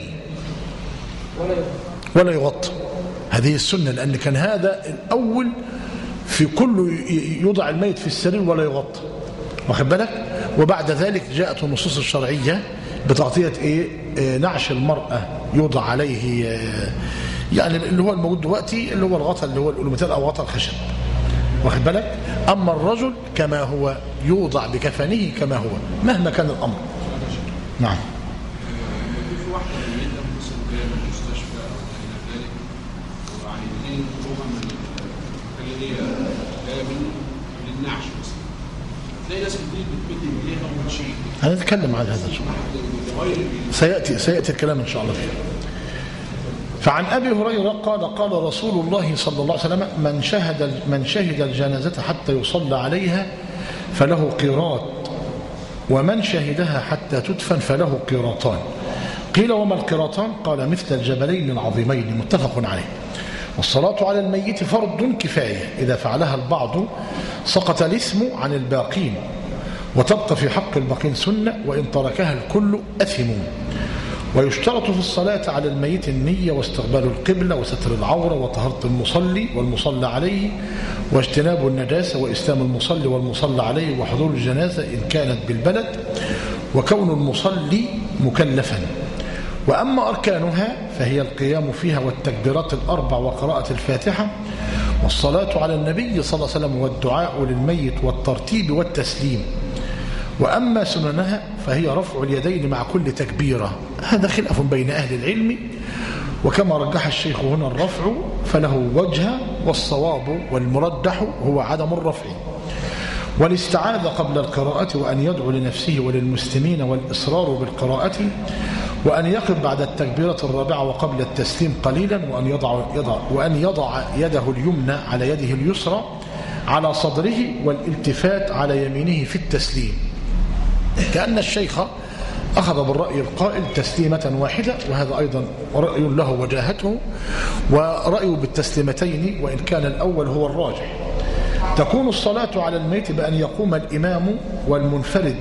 ولا يغطى. هذه السنة، لأن كان هذا الأول في كل يوضع الميت في السرير ولا يغطى، واخد بالك؟ وبعد ذلك جاءت النصوص الشرعية بتغطية نعش المرأة يوضع عليه يعني اللي هو الموجود دلوقتي اللي هو الغطاء اللي هو الألوميتال أو غطاء الخشب، واخد بالك؟ أما الرجل كما هو يوضع بكفنه كما هو مهما كان الأمر. نعم. في واحدة ميتة مثلا جاية من المستشفى أو إلى ذلك، وعايزين يخرجوها من اللي هي جاية منه للنعش مثلا، تلاقي ناس كتير بتمد إيديها وتشيل. هنتكلم عن هذا إن شاء الله، سيأتي الكلام إن شاء الله فيه. فعن أبي هريرة قال رسول الله صلى الله عليه وسلم: من شهد الجنازة حتى يصلى عليها فله قيراط، ومن شهدها حتى تدفن فله قيراطان. قيل: وما القيراطان؟ قال: مثل الجبلين العظيمين. متفق عليه. والصلاة على الميت فرض كفاية، إذا فعلها البعض سقط الاسم عن الباقين، وتبقى في حق الباقين سنة، وإن تركها الكل أثمون. ويشترط في الصلاة على الميت النية واستقبال القبلة وستر العورة وطهارة المصلي والمصلى عليه واجتناب النجاسة وإسلام المصلي والمصلى عليه وحضور الجنازة إن كانت بالبلد وكون المصلي مكلفا. وأما أركانها فهي القيام فيها والتكبيرات الأربع وقراءة الفاتحة والصلاة على النبي صلى الله عليه وسلم والدعاء للميت والترتيب والتسليم. وأما سننها فهي رفع اليدين مع كل تكبيرة. هذا خلاف بين أهل العلم، وكما رجح الشيخ هنا الرفع فله وجه، والصواب والمرجح هو عدم الرفع. والاستعاذة قبل القراءة، وأن يدعو لنفسه وللمسلمين، والإصرار بالقراءة، وأن يقف بعد التكبيرة الرابعة وقبل التسليم قليلا، وأن يضع يده اليمنى على يده اليسرى على صدره، والالتفات على يمينه في التسليم، كأن الشيخ أخذ بالرأي القائل تسليمة واحدة، وهذا أيضا رأي له وجاهته، ورأيه بالتسليمتين وإن كان الأول هو الراجح. تكون الصلاة على الميت بأن يقوم الإمام والمنفرد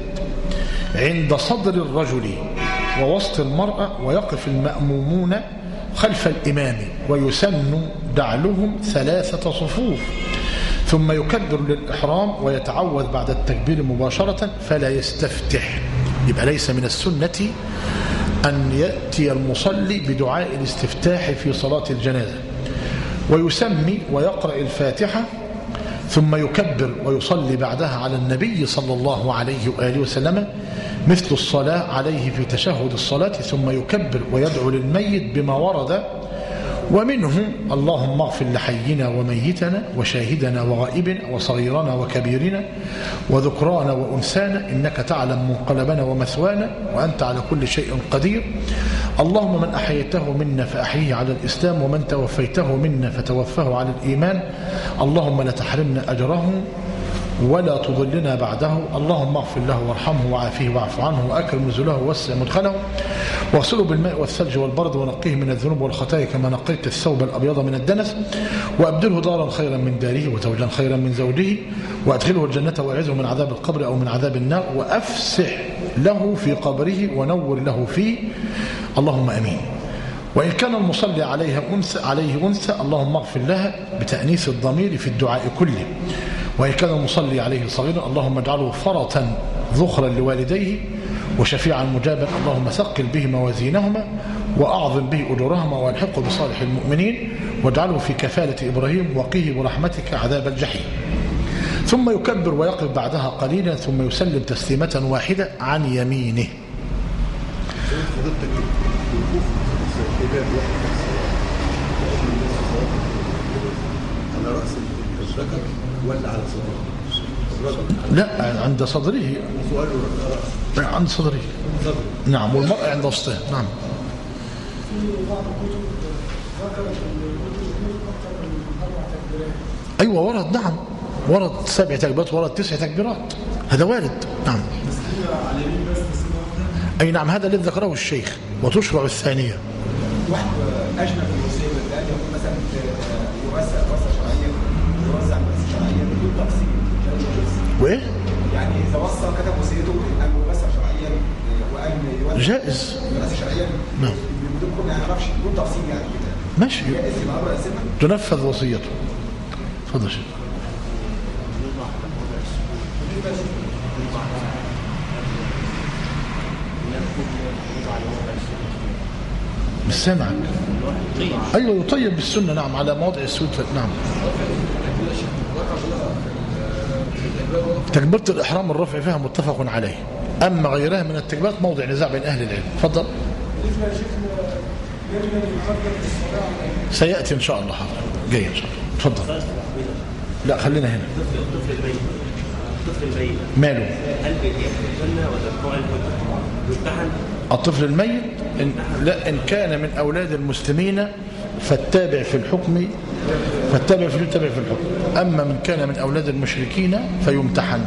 عند صدر الرجل ووسط المرأة، ويقف المأمومون خلف الإمام، ويسن دعلهم 3 صفوف، ثم يكبر للإحرام ويتعوذ بعد التكبير مباشرة فلا يستفتح. يبقى ليس من السنة أن يأتي المصلي بدعاء الاستفتاح في صلاة الجنازة، ويسمي ويقرأ الفاتحة ثم يكبر ويصلي بعدها على النبي صلى الله عليه وآله وسلم مثل الصلاة عليه في تشهد الصلاة، ثم يكبر ويدعو للميت بما ورد، ومنهم اللهم اغفر لحينا وميتنا وشاهدنا وغائبنا وصغيرنا وكبيرنا وذكرانا وأنسانا إنك تعلم منقلبنا ومثوانا وأنت على كل شيء قدير. اللهم من أحييته منا فأحيه على الإسلام، ومن توفيته منا فتوفه على الإيمان. اللهم لا تحرمنا أجره ولا تضلنا بعده. اللهم اغفر له وارحمه وعافيه واعف عنه وأكرم نزله ووسع مدخله، واغسله بالماء والثلج والبرد، ونقيه من الذنوب والخطايا كما نقيت الثوب الأبيض من الدنس، وأبدله دارا خيرا من داره وزوجا خيرا من زوجه، وأدخله الجنة وأعذه من عذاب القبر أو من عذاب النار، وأفسح له في قبره ونور له فيه. اللهم أمين. وإن كان المصلي عليه أنثى اللهم اغفر لها بتأنيث الضمير في الدعاء كله. وإن كان المصلي عليه صغيرا اللهم اجعله فرطا ذخرا لوالديه وشفيعا مجابا. اللهم ثقل به موازينهما وأعظم به أجورهما، والحقه بصالح المؤمنين، واجعله في كفالة إبراهيم، وقيه برحمتك عذاب الجحيم. ثم يكبر ويقف بعدها قليلا، ثم يسلم تسليمة واحدة عن يمينه. على رأس الذكر ولا على صدره؟ لا، عند صدره. عند صدره. نعم، والمرأة عند وسطها. نعم. أيوة ورد. نعم ورد 7 تكبيرات، ورد 9 تكبيرات، هذا وارد. نعم. أي نعم، هذا الذي ذكره الشيخ. وتشرع الثانية. واحد أجنب من المسلم الآن يقول مثلا يوسع وسع شرعيا، يوزع وسع شرعيا بدون تقسيم. وإيه؟ يعني إذا وصى كتب وصيته أن يوسع شرعيا وأن يوسع جائز. يوسع شرعيا. نعم. بدون ما يعرفش بدون تقسيم يعني كده. ماشي. جائز يبقى أمر أسمة. تنفذ وصيته. تفضل شيخ. مش سامعك. ايوه يطيب بالسنه. نعم، على مواضع السجود. نعم. تكبيرة الإحرام الرفع فيها متفق عليه، أما غيرها من التكبيرات موضع نزاع بين أهل العلم. تفضل. سيأتي إن شاء الله. حاضر جاي إن شاء الله. تفضل. لا خلينا هنا. الطفل الميت ماله؟ هل يدخل الجنة ولا بتوع يمتحن؟ الطفل الميت لا، إن كان من أولاد المسلمين فالتابع في الحكم، فالتابع في الحكم. أما من كان من أولاد المشركين فيمتحن.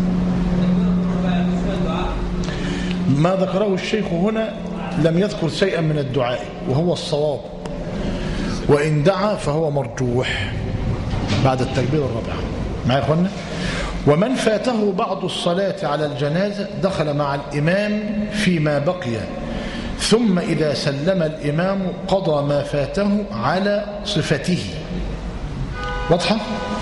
ما ذكره الشيخ هنا لم يذكر شيئا من الدعاء، وهو الصواب، وإن دعا فهو مرجوح بعد التكبير الرابعة. معي يا أخوانا؟ ومن فاته بعض الصلاة على الجنازة دخل مع الإمام فيما بقي، ثم إذا سلم الإمام قضى ما فاته على صفته. واضحة؟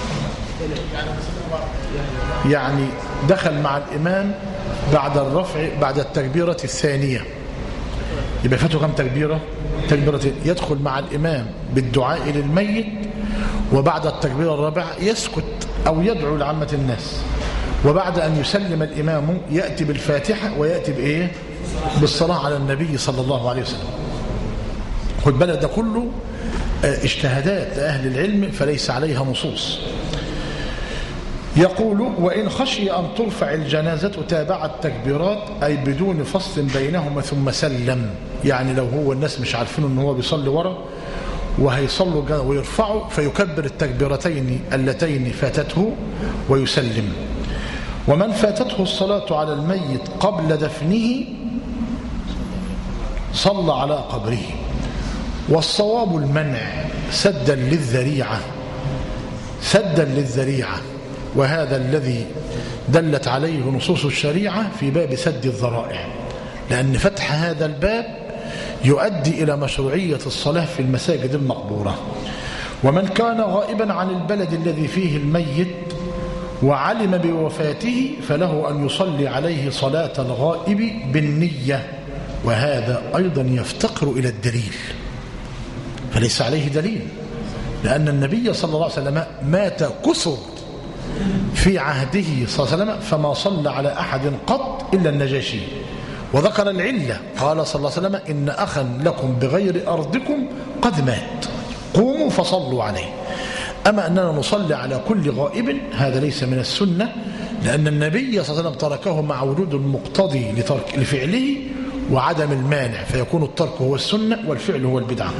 يعني دخل مع الإمام بعد الرفع، بعد التكبيرة الثانية، يبقى فاته كم تكبيرة؟ تكبيرتين. يدخل مع الإمام بالدعاء للميت، وبعد التكبيرة الرابعة يسكت أو يدعو لعامة الناس، وبعد أن يسلم الإمام يأتي بالفاتحة ويأتي بإيه؟ بالصلاة على النبي صلى الله عليه وسلم. خد بالك ده كله اجتهادات لأهل العلم فليس عليها نصوص. يقول وإن خشي أن ترفع الجنازة تابع التكبيرات أي بدون فصل بينهما ثم سلم. يعني لو هو الناس مش عارفين أنه هو بيصلي ورا وهيصلوا ويرفعوا فيكبر التكبيرتين اللتين فاتته ويسلم. ومن فاتته الصلاة على الميت قبل دفنه صلى على قبره. والصواب المنع سدا للذريعة وهذا الذي دلت عليه نصوص الشريعة في باب سد الذرائع، لأن فتح هذا الباب يؤدي إلى مشروعية الصلاة في المساجد المقبورة. ومن كان غائبا عن البلد الذي فيه الميت وعلم بوفاته فله أن يصلي عليه صلاة الغائب بالنية، وهذا أيضا يفتقر إلى الدليل، فليس عليه دليل، لأن النبي صلى الله عليه وسلم مات كثر في عهده صلى الله عليه وسلم فما صلى على أحد قط إلا النجاشي، وذكر العلة قال صلى الله عليه وسلم إن أخا لكم بغير أرضكم قد مات قوموا فصلوا عليه. أما أننا نصلي على كل غائب هذا ليس من السنة، لأن النبي صلى الله عليه وسلم تركه مع وجود المقتضي لفعله وعدم المانع، فيكون الترك هو السنة والفعل هو البدعة.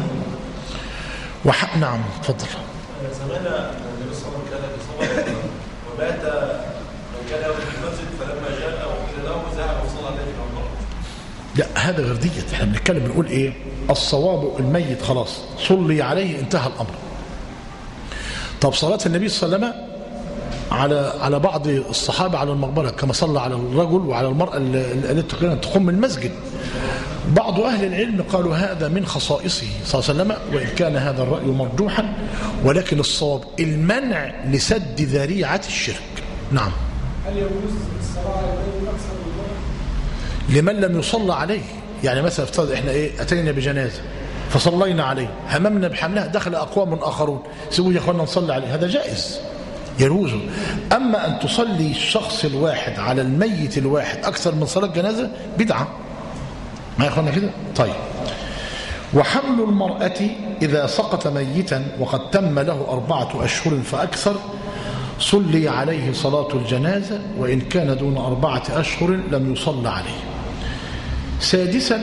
نعم تفضل. زمان النبي صلى الله عليه وسلم كان بيصلي وبات من كان يوم في المسجد فلما جاء وقيل له ذهب وصلى عليه في المقبرة. لا هذا غير ديت، احنا بنتكلم بنقول ايه؟ الصواب الميت خلاص صلي عليه انتهى الامر. طب صلاة النبي صلى الله عليه وسلم على بعض الصحابة على المقبرة كما صلى على الرجل وعلى المرأة التي كانت تقوم المسجد. بعض أهل العلم قالوا هذا من خصائصه صلى الله عليه وسلم، وإن كان هذا الرأي مرجوحا، ولكن الصواب المنع لسد ذريعة الشرك. نعم. هل يجوز الصلاة على الميت أكثر من مرة؟ لمن لم يصلى عليه، يعني مثلا افترض احنا أتينا بجنازة فصلينا عليه هممنا بحملها دخل أقوام آخرون سيبوا يا أخوانا نصلي عليه، هذا جائز يجوز. أما أن تصلي الشخص الواحد على الميت الواحد أكثر من صلاة جنازة بدعة، ما يخلنا كده. طيب. وحمل المرأة إذا سقط ميتا وقد تم له 4 أشهر فأكثر صلي عليه صلاة الجنازة، وإن كان دون 4 أشهر لم يصلى عليه. سادسا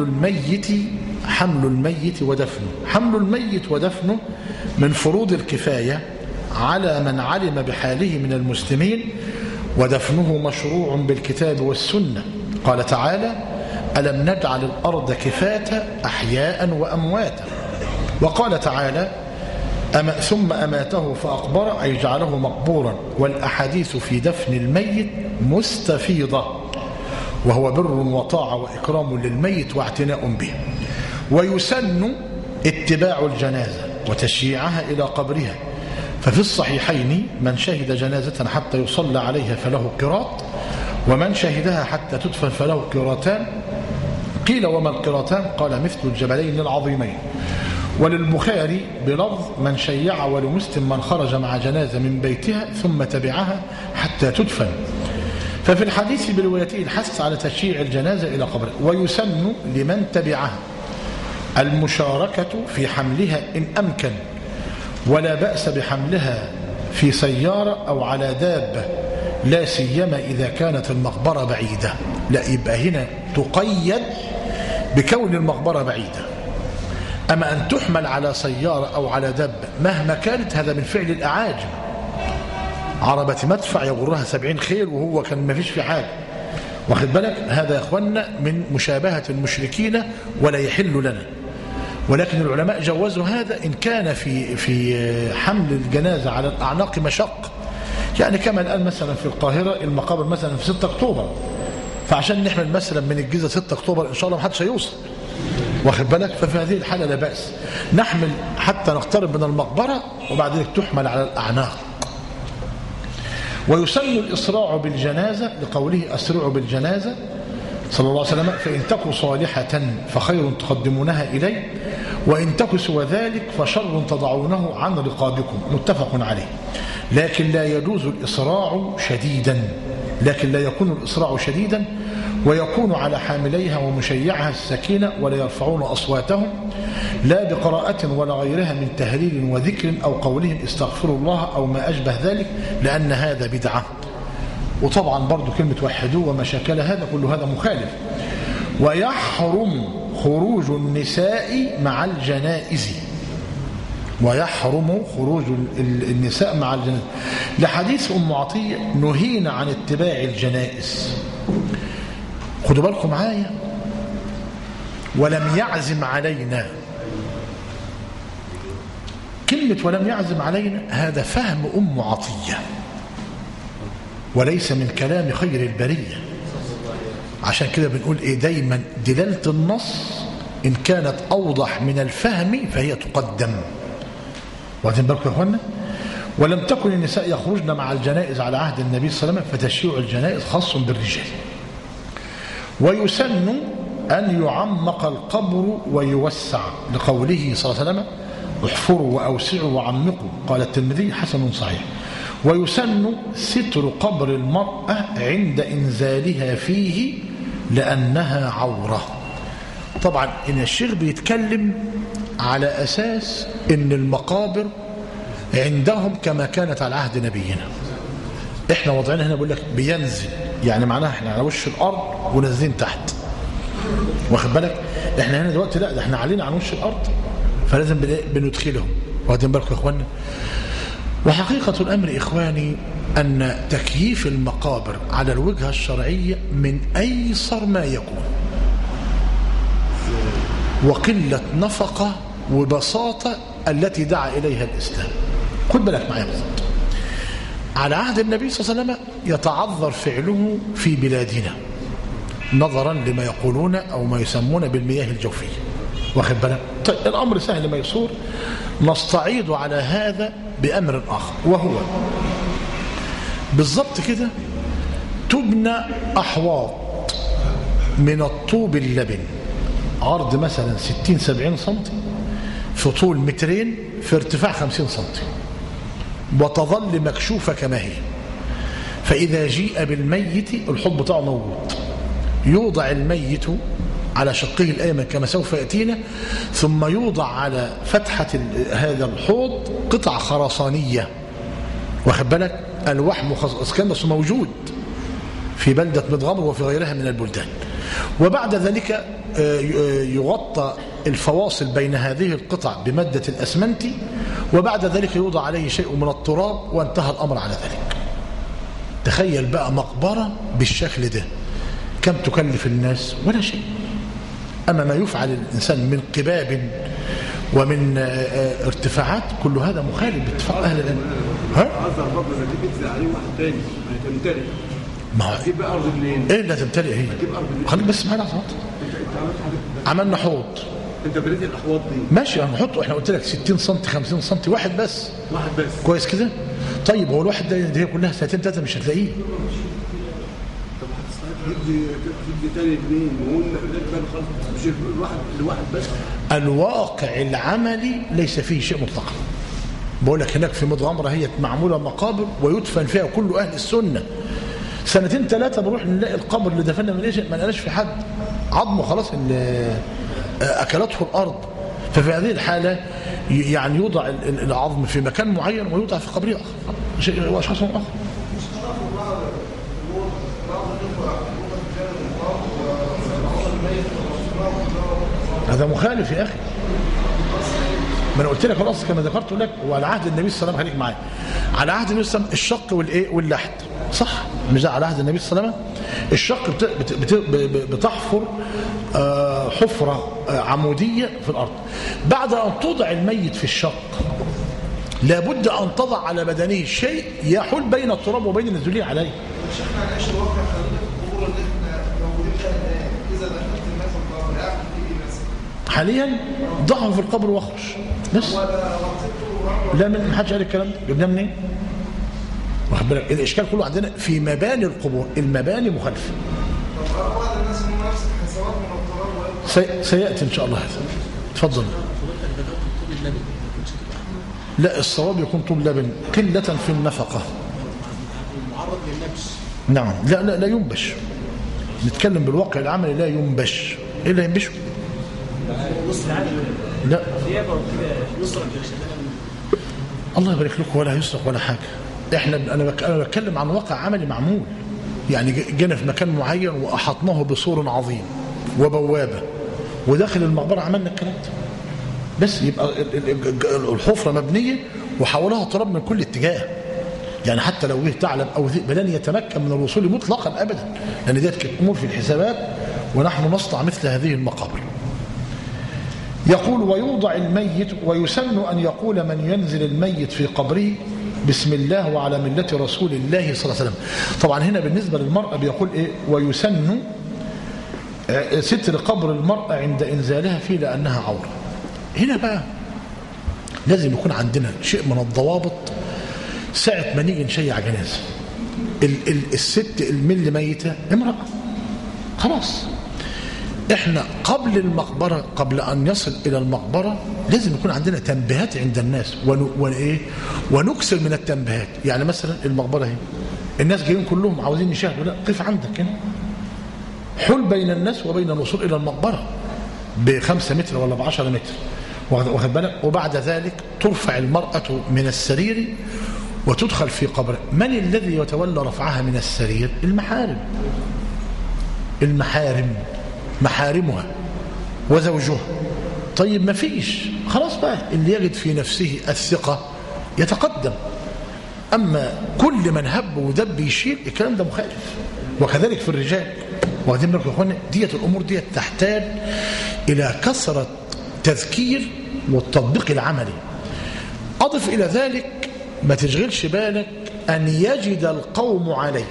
حمل الميت ودفنه. حمل الميت ودفنه من فروض الكفاية على من علم بحاله من المسلمين، ودفنه مشروع بالكتاب والسنة. قال تعالى ألم نجعل الأرض كفاة أحياء وأمواتا. وقال تعالى ثم أماته فأقبر أي جعله مقبورا. والأحاديث في دفن الميت مستفيضة، وهو بر وطاعة وإكرام للميت واعتناء به. ويسن اتباع الجنازة وتشييعها إلى قبرها، ففي الصحيحين من شهد جنازة حتى يصلى عليها فله قيراط، ومن شهدها حتى تدفن فله قيراطان. قيل وما القيراطان؟ قال مثل الجبلين العظيمين. وللبخاري بلفظ من شيع، ولمسلم من خرج مع جنازة من بيتها ثم تبعها حتى تدفن. ففي الحديث بروايته الحث على تشييع الجنازة إلى قبره. ويسن لمن تبعها المشاركة في حملها إن أمكن، ولا بأس بحملها في سيارة أو على دابة، لا سيما إذا كانت المقبرة بعيدة. لا يبقى هنا تقيد بكون المقبرة بعيدة. أما أن تحمل على سيارة أو على دابة مهما كانت هذا من فعل الأعاجم، عربة مدفع يغرها 70 خيل وهو كان ما فيش في حاجة، واخد بالك؟ هذا يا أخوانا من مشابهة المشركين ولا يحل لنا. ولكن العلماء جوزوا هذا إن كان في حمل الجنازة على الأعناق مشق، يعني كما الآن مثلا في القاهرة المقابر مثلا في 6 أكتوبر، فعشان نحمل مثلا من الجيزة 6 أكتوبر إن شاء الله ما حدش هيوصل، واخد بالك؟ ففي هذه الحالة لا بأس نحمل حتى نقترب من المقبرة وبعد ذلك تحمل على الأعناق. ويسن الإسراع بالجنازة لقوله أسرعوا بالجنازة صلى الله عليه وسلم، فإن تكن صالحة فخير تقدمونها إليه، وإن تكن سوى ذلك فشر تضعونه عن رقابكم. متفق عليه. لكن لا يجوز الإسراع شديدا، لكن لا يكون الإسراع شديدا، ويكون على حامليها ومشيعها السكينة، ولا يرفعون أصواتهم لا بقراءة ولا غيرها من تهليل وذكر أو قولهم استغفروا الله أو ما أشبه ذلك، لأن هذا بدعة. وطبعا برضو كلمة وحدوه وما شاكل هذا كل هذا مخالف. ويحرم خروج النساء مع الجنائز، ويحرم خروج النساء مع الجنائز لحديث أم عطية نهينا عن اتباع الجنائز. خدوا بالكم معايا، ولم يعزم علينا. كلمة ولم يعزم علينا هذا فهم أم عطية وليس من كلام خير البرية. عشان كده بنقول إيه دايما دلالة النص إن كانت أوضح من الفهم فهي تقدم. واخدين بالكم يا اخوانا؟ ولم تكن النساء يخرجن مع الجنائز على عهد النبي صلى الله عليه وسلم، فتشييع الجنائز خاص بالرجال. ويسن أن يعمق القبر ويوسع لقوله صلى الله عليه وسلم احفروا وأوسعوا وعمقوا، قال الترمذي حسن صحيح. ويسن ستر قبر المرأة عند إنزالها فيه لأنها عورة. طبعا إن الشيخ بيتكلم على أساس إن المقابر عندهم كما كانت على عهد نبينا. إحنا وضعنا هنا بقول لك بينزل، يعني معناها إحنا على وش الأرض ونازلين تحت، واخد بالك؟ إحنا هنا دلوقتي لا، ده إحنا علينا عن وش الأرض، فلازم بندخلهم. واخدين بالكم يا إخواننا؟ وحقيقة الأمر إخواني أن تكييف المقابر على الوجهة الشرعية من أيسر ما يكون، وقلة نفقة وبساطة التي دعا إليها الإسلام. خد بالك معايا بالضبط. على عهد النبي صلى الله عليه وسلم يتعذر فعله في بلادنا نظرا لما يقولون أو ما يسمون بالمياه الجوفية، واخد بالك؟ طيب الأمر سهل ميسور، نستعيد على هذا بأمر آخر، وهو بالضبط كده تبنى أحواض من الطوب اللبن عرض مثلا 60-70 سنتي، في طول 2 متر، في ارتفاع 50 سنتي، وتظل مكشوفة كما هي. فإذا جيء بالميت الحوض بتاعه موجود، يوضع الميت على شقه الأيمن كما سوف يأتينا، ثم يوضع على فتحة هذا الحوض قطع خرسانية، واخد بالك؟ الوحم اسكندس موجود في بلدة مدغمر وفي غيرها من البلدان. وبعد ذلك يغطى الفواصل بين هذه القطع بمادة الأسمنت، وبعد ذلك يوضع عليه شيء من التراب، وانتهى الأمر على ذلك. تخيل بقى مقبرة بالشكل ده كم تكلف الناس؟ ولا شيء. أما ما يفعل الإنسان من قباب ومن ارتفاعات كل هذا مخالف باتفاق أهل العلم. ها؟ عذر برضه لما تيجي تنزل عليه واحد تاني ما تمتلئ. ما هو هتجيب بقى أرض منين؟ إيه اللي هتمتلئ هي؟ خليك بس معانا لحظات. عملنا حوض. أنت بنيت الأحواض دي. ماشي هنحطه، إحنا قلت لك 60 سم 50 سم، واحد بس. واحد بس. كويس كده؟ طيب هو الواحد ده هي كلها 2-3 مش هتلاقيه. طب هتجيب تاني منين؟ وقلنا خلاص مش الواحد بس. الواقع العملي ليس فيه شيء مطلقا. بقول لك هناك في مدغمرة هي معمولة مقابر ويدفن فيها كل أهل السنة. 2-3 بنروح نلاقي القبر اللي دفننا من ايش ما لقيناش في حد، عظمه خلاص اللي اكلته الارض. ففي هذه الحاله يعني يوضع العظم في مكان معين ويوضع في قبر اخر، شيء واشخاص اخر. هذا مخالف يا اخي. ما انا قلت لك خلاص كما ذكرت لك، وعلى عهد النبي صلى الله عليه وسلم، خليك معايا، على عهد النبي صلى الله عليه وسلم الشق والايه واللحد، صح؟ مش على عهد النبي صلى الله عليه وسلم الشق بتحفر حفرة عمودية في الأرض. بعد أن توضع الميت في الشق لابد أن تضع على بدنه شيء يحول بين التراب وبين النزولين عليه. شيخنا هنعيش الواقع القبور اللي احنا موجودين فيها الآن، إذا دخلت الناس القبر قاعد في مثلا حاليا ضعه في القبر واخرج بس. لا من حدش قال الكلام ده، جبناه منين؟ واخد بالك؟ الاشكال كله عندنا في مباني القبور، المباني مخالفه. طب بعض الناس هم نفس الحسابات من التراب سياتي ان شاء الله هذا. اتفضل. لا الصواب يكون طول لبن قله في النفقه. معرض للنفس. نعم. لا ينبش، نتكلم بالواقع العملي. لا ينبش. ايه اللي ينبشه؟ لا الله يبارك لكم، ولا يسرق ولا حاجه. انا بتكلم عن واقع عملي معمول. يعني جينا في مكان معين واحطناه بسور عظيم وبوابه، وداخل المقبره عملنا الكلام ده بس. يبقى الحفره مبنيه وحولها تراب من كل اتجاه، يعني حتى لو جه ثعلب او ذئب لن يتمكن من الوصول مطلقا ابدا، لان ديت كانت امور في الحسابات، ونحن نصنع مثل هذه المقابر. يقول ويوضع الميت، ويسن أن يقول من ينزل الميت في قبره بسم الله وعلى ملة رسول الله صلى الله عليه وسلم. طبعا هنا بالنسبة للمرأة بيقول إيه؟ ويسن ستر قبر المرأة عند إنزالها فيه لأنها عورة. هنا بقى لازم يكون عندنا شيء من الضوابط ساعة ما نيجي نشيع جنازة. الست المل ميتة امرأة خلاص. احنا قبل المقبرة، قبل ان يصل الى المقبرة لازم يكون عندنا تنبيهات عند الناس ونكسر من التنبيهات. يعني مثلا المقبرة هي الناس جايين كلهم عاوزين يشاهدوا، لا قف عندك هنا، حل بين الناس وبين الوصول الى المقبرة ب5 متر ولا ب10 متر، واخد بالك. وبعد ذلك ترفع المرأة من السرير وتدخل في قبر. من الذي يتولى رفعها من السرير؟ المحارم، محارمها وزوجها. طيب ما فيش، خلاص بقى اللي يجد في نفسه الثقة يتقدم. أما كل من هب ودب يشيل، الكلام ده مخالف. وكذلك في الرجال. واخدين بالكم يا اخوانا؟ ديت الأمور ديت تحتاج إلى كثرة تذكير والتطبيق العملي. أضف إلى ذلك ما تشغلش بالك أن يجد القوم عليك،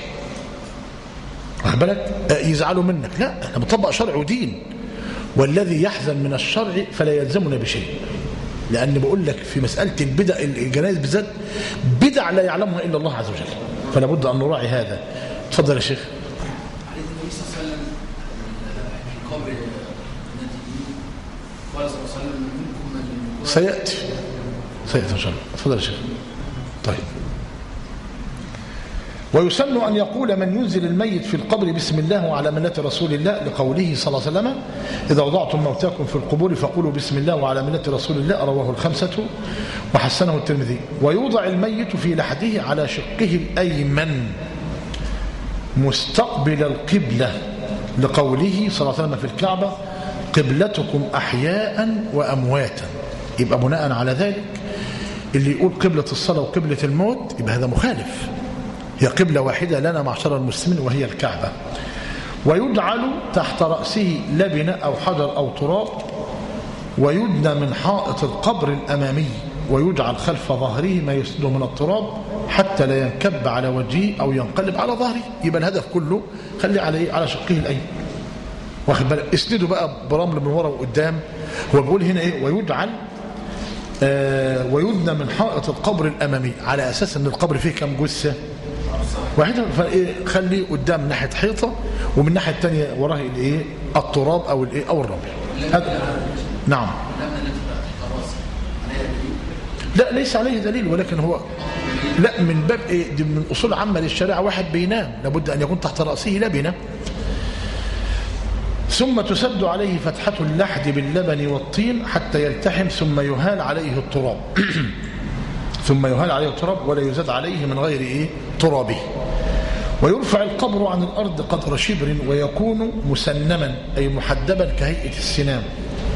واخد بالك، يزعلوا منك. لا، احنا بنطبق شرع ودين، والذي يحزن من الشرع فلا يلزمنا بشيء. لأن بقول لك في مسألة البدع، الجنائز بالذات بدع لا يعلمها إلا الله عز وجل، فلا بد أن نراعي هذا. تفضل يا شيخ. حديث النبي صلى الله عليه وسلم في قبر قال صلى الله عليه وسلم منكم من سيأتي إن شاء الله. تفضل يا شيخ. طيب. ويسن أن يقول من ينزل الميت في القبر بسم الله وعلى ملة رسول الله، لقوله صلى الله عليه وسلم إذا وضعتم موتاكم في القبور فقولوا بسم الله وعلى ملة رسول الله، رواه ال5 وحسنه الترمذي. ويوضع الميت في لحده على شقه الأيمن مستقبل القبلة، لقوله صلى الله عليه وسلم في الكعبة قبلتكم أحياء وأمواتا. يبقى بناء على ذلك اللي يقول قبلة الصلاة وقبلة الموت يبقى هذا مخالف. هي قبلة واحدة لنا معشر المسلمين وهي الكعبة. ويجعل تحت رأسه لبنة أو حجر أو تراب، ويدنى من حائط القبر الأمامي، ويجعل خلف ظهره ما يسده من التراب حتى لا ينكب على وجهه أو ينقلب على ظهره. يبقى الهدف كله خلي على شقه الأيمن، واخد بالك. اسنده بقى برمل من ورا وقدام. هو بيقول هنا ايه؟ ويجعل ويدنى من حائط القبر الأمامي، على أساس أن القبر فيه كم جثة؟ واحدة. خليه قدام ناحية حيطة، ومن الناحية الثانية وراه الايه؟ التراب او الايه؟ او الرمل. نعم. لا ليس عليه دليل، ولكن هو لا من باب ايه؟ دي من اصول عامة للشريعة. واحد بينام لابد ان يكون تحت رأسه لبنة، ثم تسد عليه فتحة اللحد باللبن والطين حتى يلتحم، ثم يهال عليه التراب ثم يهال عليه التراب ولا يزاد عليه من غير ايه؟ ترابه. ويرفع القبر عن الأرض قدر شبر، ويكون مسنما أي محدبا كهيئة السنام،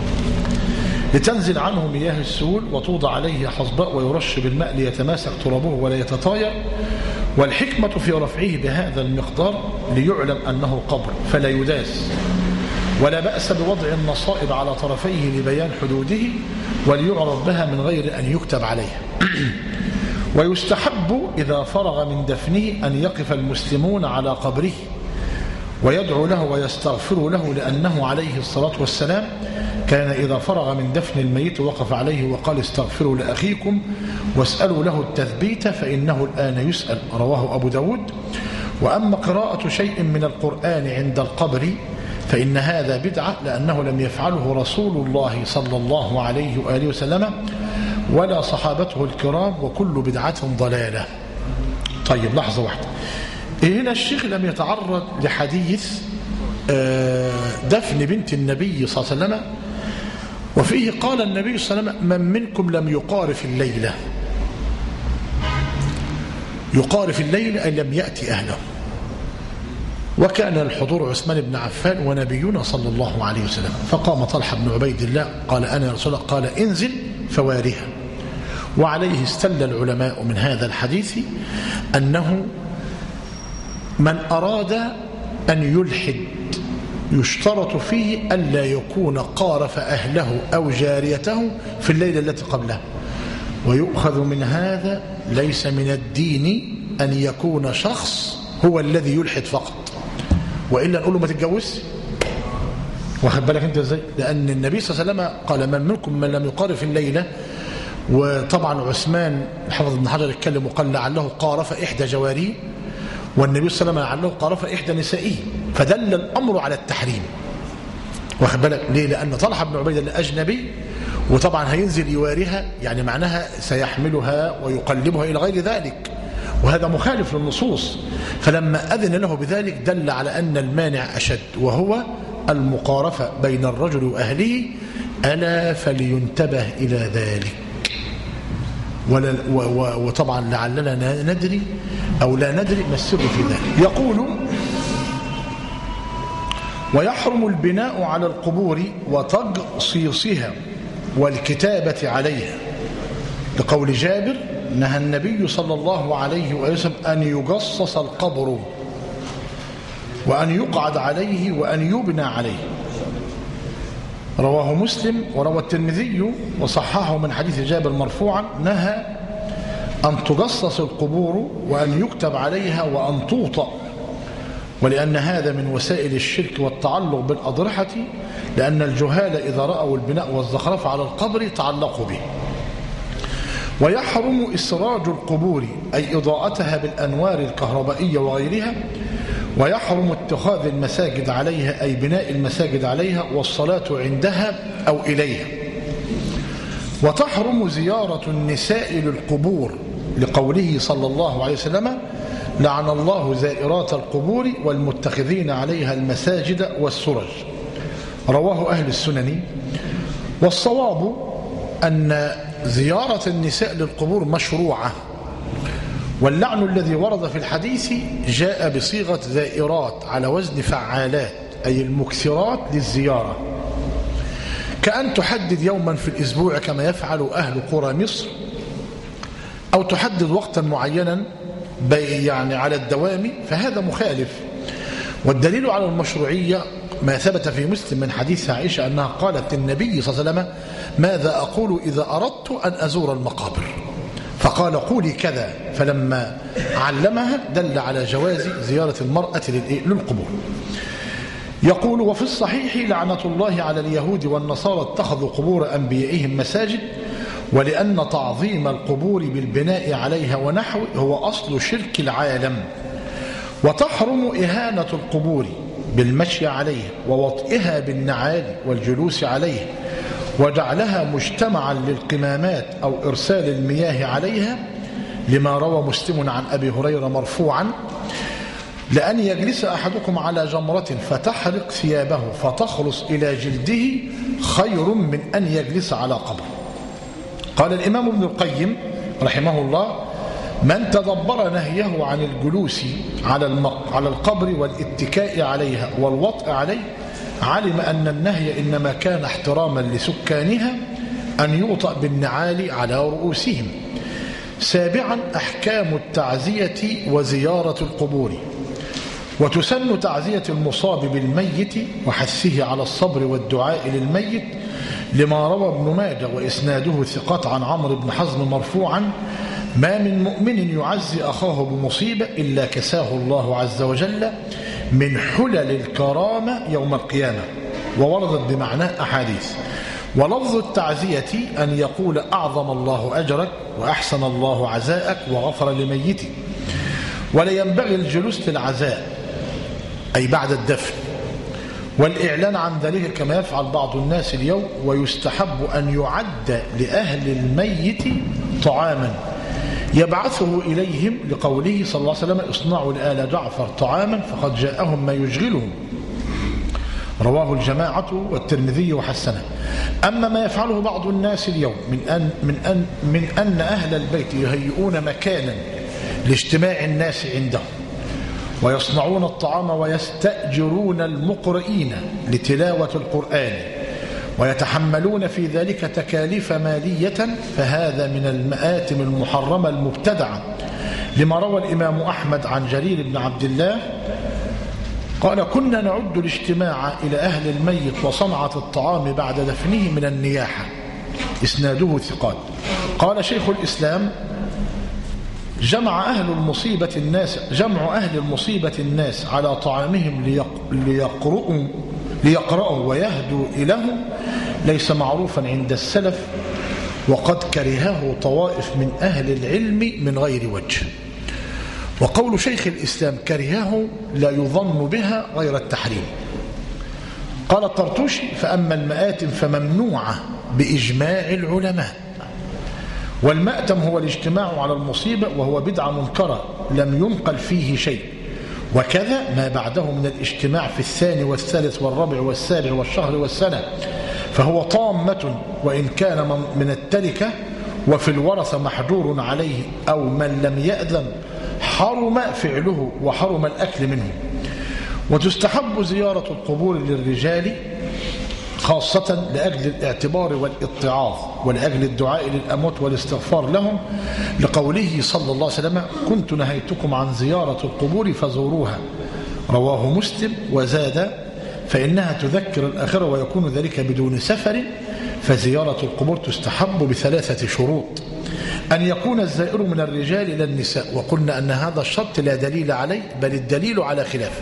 لتنزل عنه مياه السهول، وتوضع عليه حصباء ويرش بالماء ليتماسك ترابه ولا يتطاير. والحكمة في رفعه بهذا المقدار ليعلم أنه قبر فلا يداس. ولا بأس بوضع النصائب على طرفيه لبيان حدوده، وليعرض بها من غير أن يكتب عليه. ويستحب إذا فرغ من دفنه أن يقف المسلمون على قبره ويدعو له ويستغفر له، لأنه عليه الصلاة والسلام كان إذا فرغ من دفن الميت وقف عليه وقال استغفروا لأخيكم واسألوا له التثبيت فإنه الآن يسأل، رواه أبو داود. وأما قراءة شيء من القرآن عند القبر فإن هذا بدعة، لأنه لم يفعله رسول الله صلى الله عليه وآله وسلم ولا صحابته الكرام، وكل بدعة ضلالة. طيب لحظة واحدة، هنا الشيخ لم يتعرض لحديث دفن بنت النبي صلى الله عليه وسلم، وفيه قال النبي صلى الله عليه وسلم: من منكم لم يقارف الليلة. يقارف الليلة أي لم يأتي أهله. وكان الحضور عثمان بن عفان ونبينا صلى الله عليه وسلم، فقام طلحة بن عبيد الله قال: أنا يا رسول الله. قال: انزل فوارها. وعليه استدل العلماء من هذا الحديث أنه من أراد أن يلحد يشترط فيه ألا يكون قارف أهله أو جاريته في الليلة التي قبلها. ويؤخذ من هذا ليس من الدين أن يكون شخص هو الذي يلحد فقط، وإلا نقول له ما تتجوزش. واخد بالك انت ازاي؟ لأن النبي صلى الله عليه وسلم قال: من منكم من لم يقارف الليلة. وطبعا عثمان حافظ بن حجر اتكلم وقال: لعله قارف إحدى جواريه، والنبي صلى الله عليه وسلم لعله قارف إحدى نسائه، فدل الأمر على التحريم. واخد بالك ليه؟ لأن طلحة بن عبيد الله أجنبي، وطبعا هينزل يواريها، يعني معناها سيحملها ويقلبها إلى غير ذلك، وهذا مخالف للنصوص. فلما أذن له بذلك دل على أن المانع أشد، وهو المقارفة بين الرجل وأهله. ألا فلينتبه إلى ذلك. وطبعا لعلنا ندري أو لا ندري ما السر في ذلك. يقول: ويحرم البناء على القبور وتقصيصها والكتابة عليها، لقول جابر: نهى النبي صلى الله عليه وسلم أن يجصص القبر وأن يقعد عليه وأن يبنى عليه. رواه مسلم وروى الترمذي وصححه من حديث جابر مرفوعا: نهى أن تجصص القبور وأن يكتب عليها وأن توطأ، ولأن هذا من وسائل الشرك والتعلق بالأضرحة، لأن الجهال إذا رأوا البناء والزخرف على القبر تعلقوا به. ويحرم إسراج القبور أي إضاءتها بالأنوار الكهربائية وغيرها. ويحرم اتخاذ المساجد عليها أي بناء المساجد عليها والصلاة عندها أو إليها. وتحرم زيارة النساء للقبور، لقوله صلى الله عليه وسلم: لعن الله زائرات القبور والمتخذين عليها المساجد والسرج. رواه أهل السنن. والصواب أن زيارة النساء للقبور مشروعة، واللعن الذي ورد في الحديث جاء بصيغة زائرات على وزن فعالات، أي المكثرات للزيارة، كأن تحدد يوما في الأسبوع كما يفعل أهل قرى مصر، أو تحدد وقتا معينا يعني على الدوام، فهذا مخالف. والدليل على المشروعية ما ثبت في مسلم من حديث عائشة أنها قالت للنبي صلى الله عليه وسلم: ماذا أقول إذا أردت أن أزور المقابر؟ فقال: قولي كذا. فلما علمها دل على جواز زيارة المرأة للقبور. يقول: وفي الصحيح: لعنة الله على اليهود والنصارى اتخذوا قبور أنبيائهم مساجد، ولأن تعظيم القبور بالبناء عليها ونحو هو أصل شرك العالم. وتحرم إهانة القبور بالمشي عليها ووطئها بالنعال والجلوس عليها وجعلها مجتمعا للقمامات أو إرسال المياه عليها، لما روى مسلم عن أبي هريرة مرفوعا: لأن يجلس أحدكم على جمرة فتحرق ثيابه فتخلص إلى جلده خير من أن يجلس على قبر. قال الإمام ابن القيم رحمه الله: من تدبر نهيه عن الجلوس على القبر والاتكاء عليها والوطء عليه علم أن النهي إنما كان احتراما لسكانها أن يوطأ بالنعال على رؤوسهم. سابعا: أحكام التعزية وزيارة القبور. وتسن تعزية المصاب بالميت وحثه على الصبر والدعاء للميت، لما روى ابن ماجه وإسناده ثقات عن عمرو بن حزم مرفوعا: ما من مؤمن يعزي أخاه بمصيبة إلا كساه الله عز وجل من حلل الكرامة يوم القيامة. ووردت بمعنى أحاديث. ولفظ التعزية أن يقول: أعظم الله أجرك وأحسن الله عزاءك وغفر لميتك. ولا ينبغي الجلوس للعزاء أي بعد الدفن والإعلان عن ذلك كما يفعل بعض الناس اليوم. ويستحب أن يعد لأهل الميت طعاما يبعثه إليهم لقوله صلى الله عليه وسلم اصنعوا لآل جعفر طعاما فقد جاءهم ما يشغلهم، رواه الجماعة والترمذي وحسنه. أما ما يفعله بعض الناس اليوم من أن أهل البيت يهيئون مكانا لاجتماع الناس عندهم ويصنعون الطعام ويستأجرون المقرئين لتلاوة القرآن ويتحملون في ذلك تكاليف مالية، فهذا من المآتم المحرمة المبتدعة، لما روى الإمام أحمد عن جرير بن عبد الله قال كنا نعد الاجتماع إلى أهل الميت وصنعة الطعام بعد دفنه من النياحة. إسناده ثقات. قال شيخ الإسلام جمع أهل المصيبة الناس على طعامهم ليقرأوا ويهدوا إليهم ليس معروفا عند السلف، وقد كرهه طوائف من أهل العلم من غير وجه. وقول شيخ الإسلام كرهه لا يظن بها غير التحريم. قال الطرطوشي فأما المآتم فممنوعة بإجماع العلماء، والمأتم هو الاجتماع على المصيبة وهو بدعة منكرة لم ينقل فيه شيء، وكذا ما بعده من الاجتماع في الثاني والثالث والرابع والسابع والشهر والسنة، فهو طامة وإن كان من التركة، وفي الورثة محجور عليه أو من لم يأذن حرم فعله وحرم الأكل منه. وتستحب زيارة القبور للرجال خاصة لأجل الاعتبار والاتعاظ ولأجل الدعاء للأموات والاستغفار لهم، لقوله صلى الله عليه وسلم كنت نهيتكم عن زيارة القبور فزوروها، رواه مسلم. وزاد فإنها تذكر الآخرة ويكون ذلك بدون سفر، فزيارة القبور تستحب ب3 شروط: أن يكون الزائر من الرجال إلى النساء، وقلنا أن هذا الشرط لا دليل عليه بل الدليل على خلافه،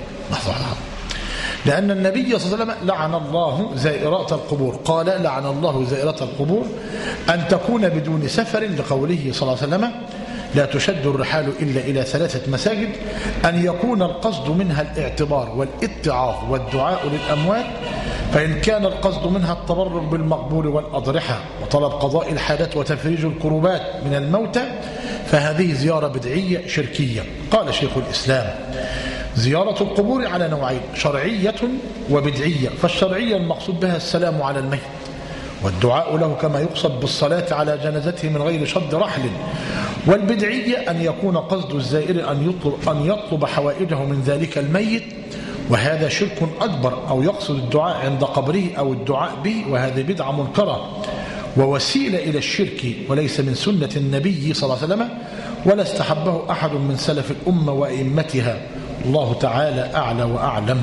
لأن النبي صلى الله عليه وسلم لعن الله زائرات القبور، قال لعن الله زائرات القبور أن تكون بدون سفر، لقوله صلى الله عليه وسلم لا تشد الرحال إلا إلى 3 مساجد، أن يكون القصد منها الاعتبار والاتعاظ والدعاء للأموات، فإن كان القصد منها التبرك بالمقبور والأضرحة وطلب قضاء الحاجات وتفريج الكروبات من الموتى، فهذه زيارة بدعية شركية. قال شيخ الإسلام زيارة القبور على نوعين: شرعية وبدعية. فالشرعية المقصود بها السلام على الميت والدعاء له كما يقصد بالصلاة على جنازته من غير شد رحل. والبدعية أن يكون قصد الزائر أن يطلب حوائجه من ذلك الميت، وهذا شرك أكبر، أو يقصد الدعاء عند قبره أو الدعاء به، وهذه بدعة منكرة ووسيلة إلى الشرك، وليس من سنة النبي صلى الله عليه وسلم، ولا استحبه أحد من سلف الأمة وأئمتها. الله تعالى أعلى وأعلم.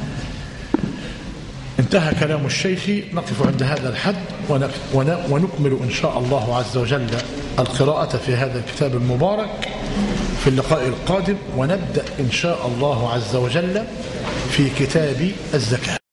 انتهى كلام الشيخ، نقف عند هذا الحد ونكمل إن شاء الله عز وجل القراءة في هذا الكتاب المبارك في اللقاء القادم، ونبدأ إن شاء الله عز وجل في كتاب الزكاة.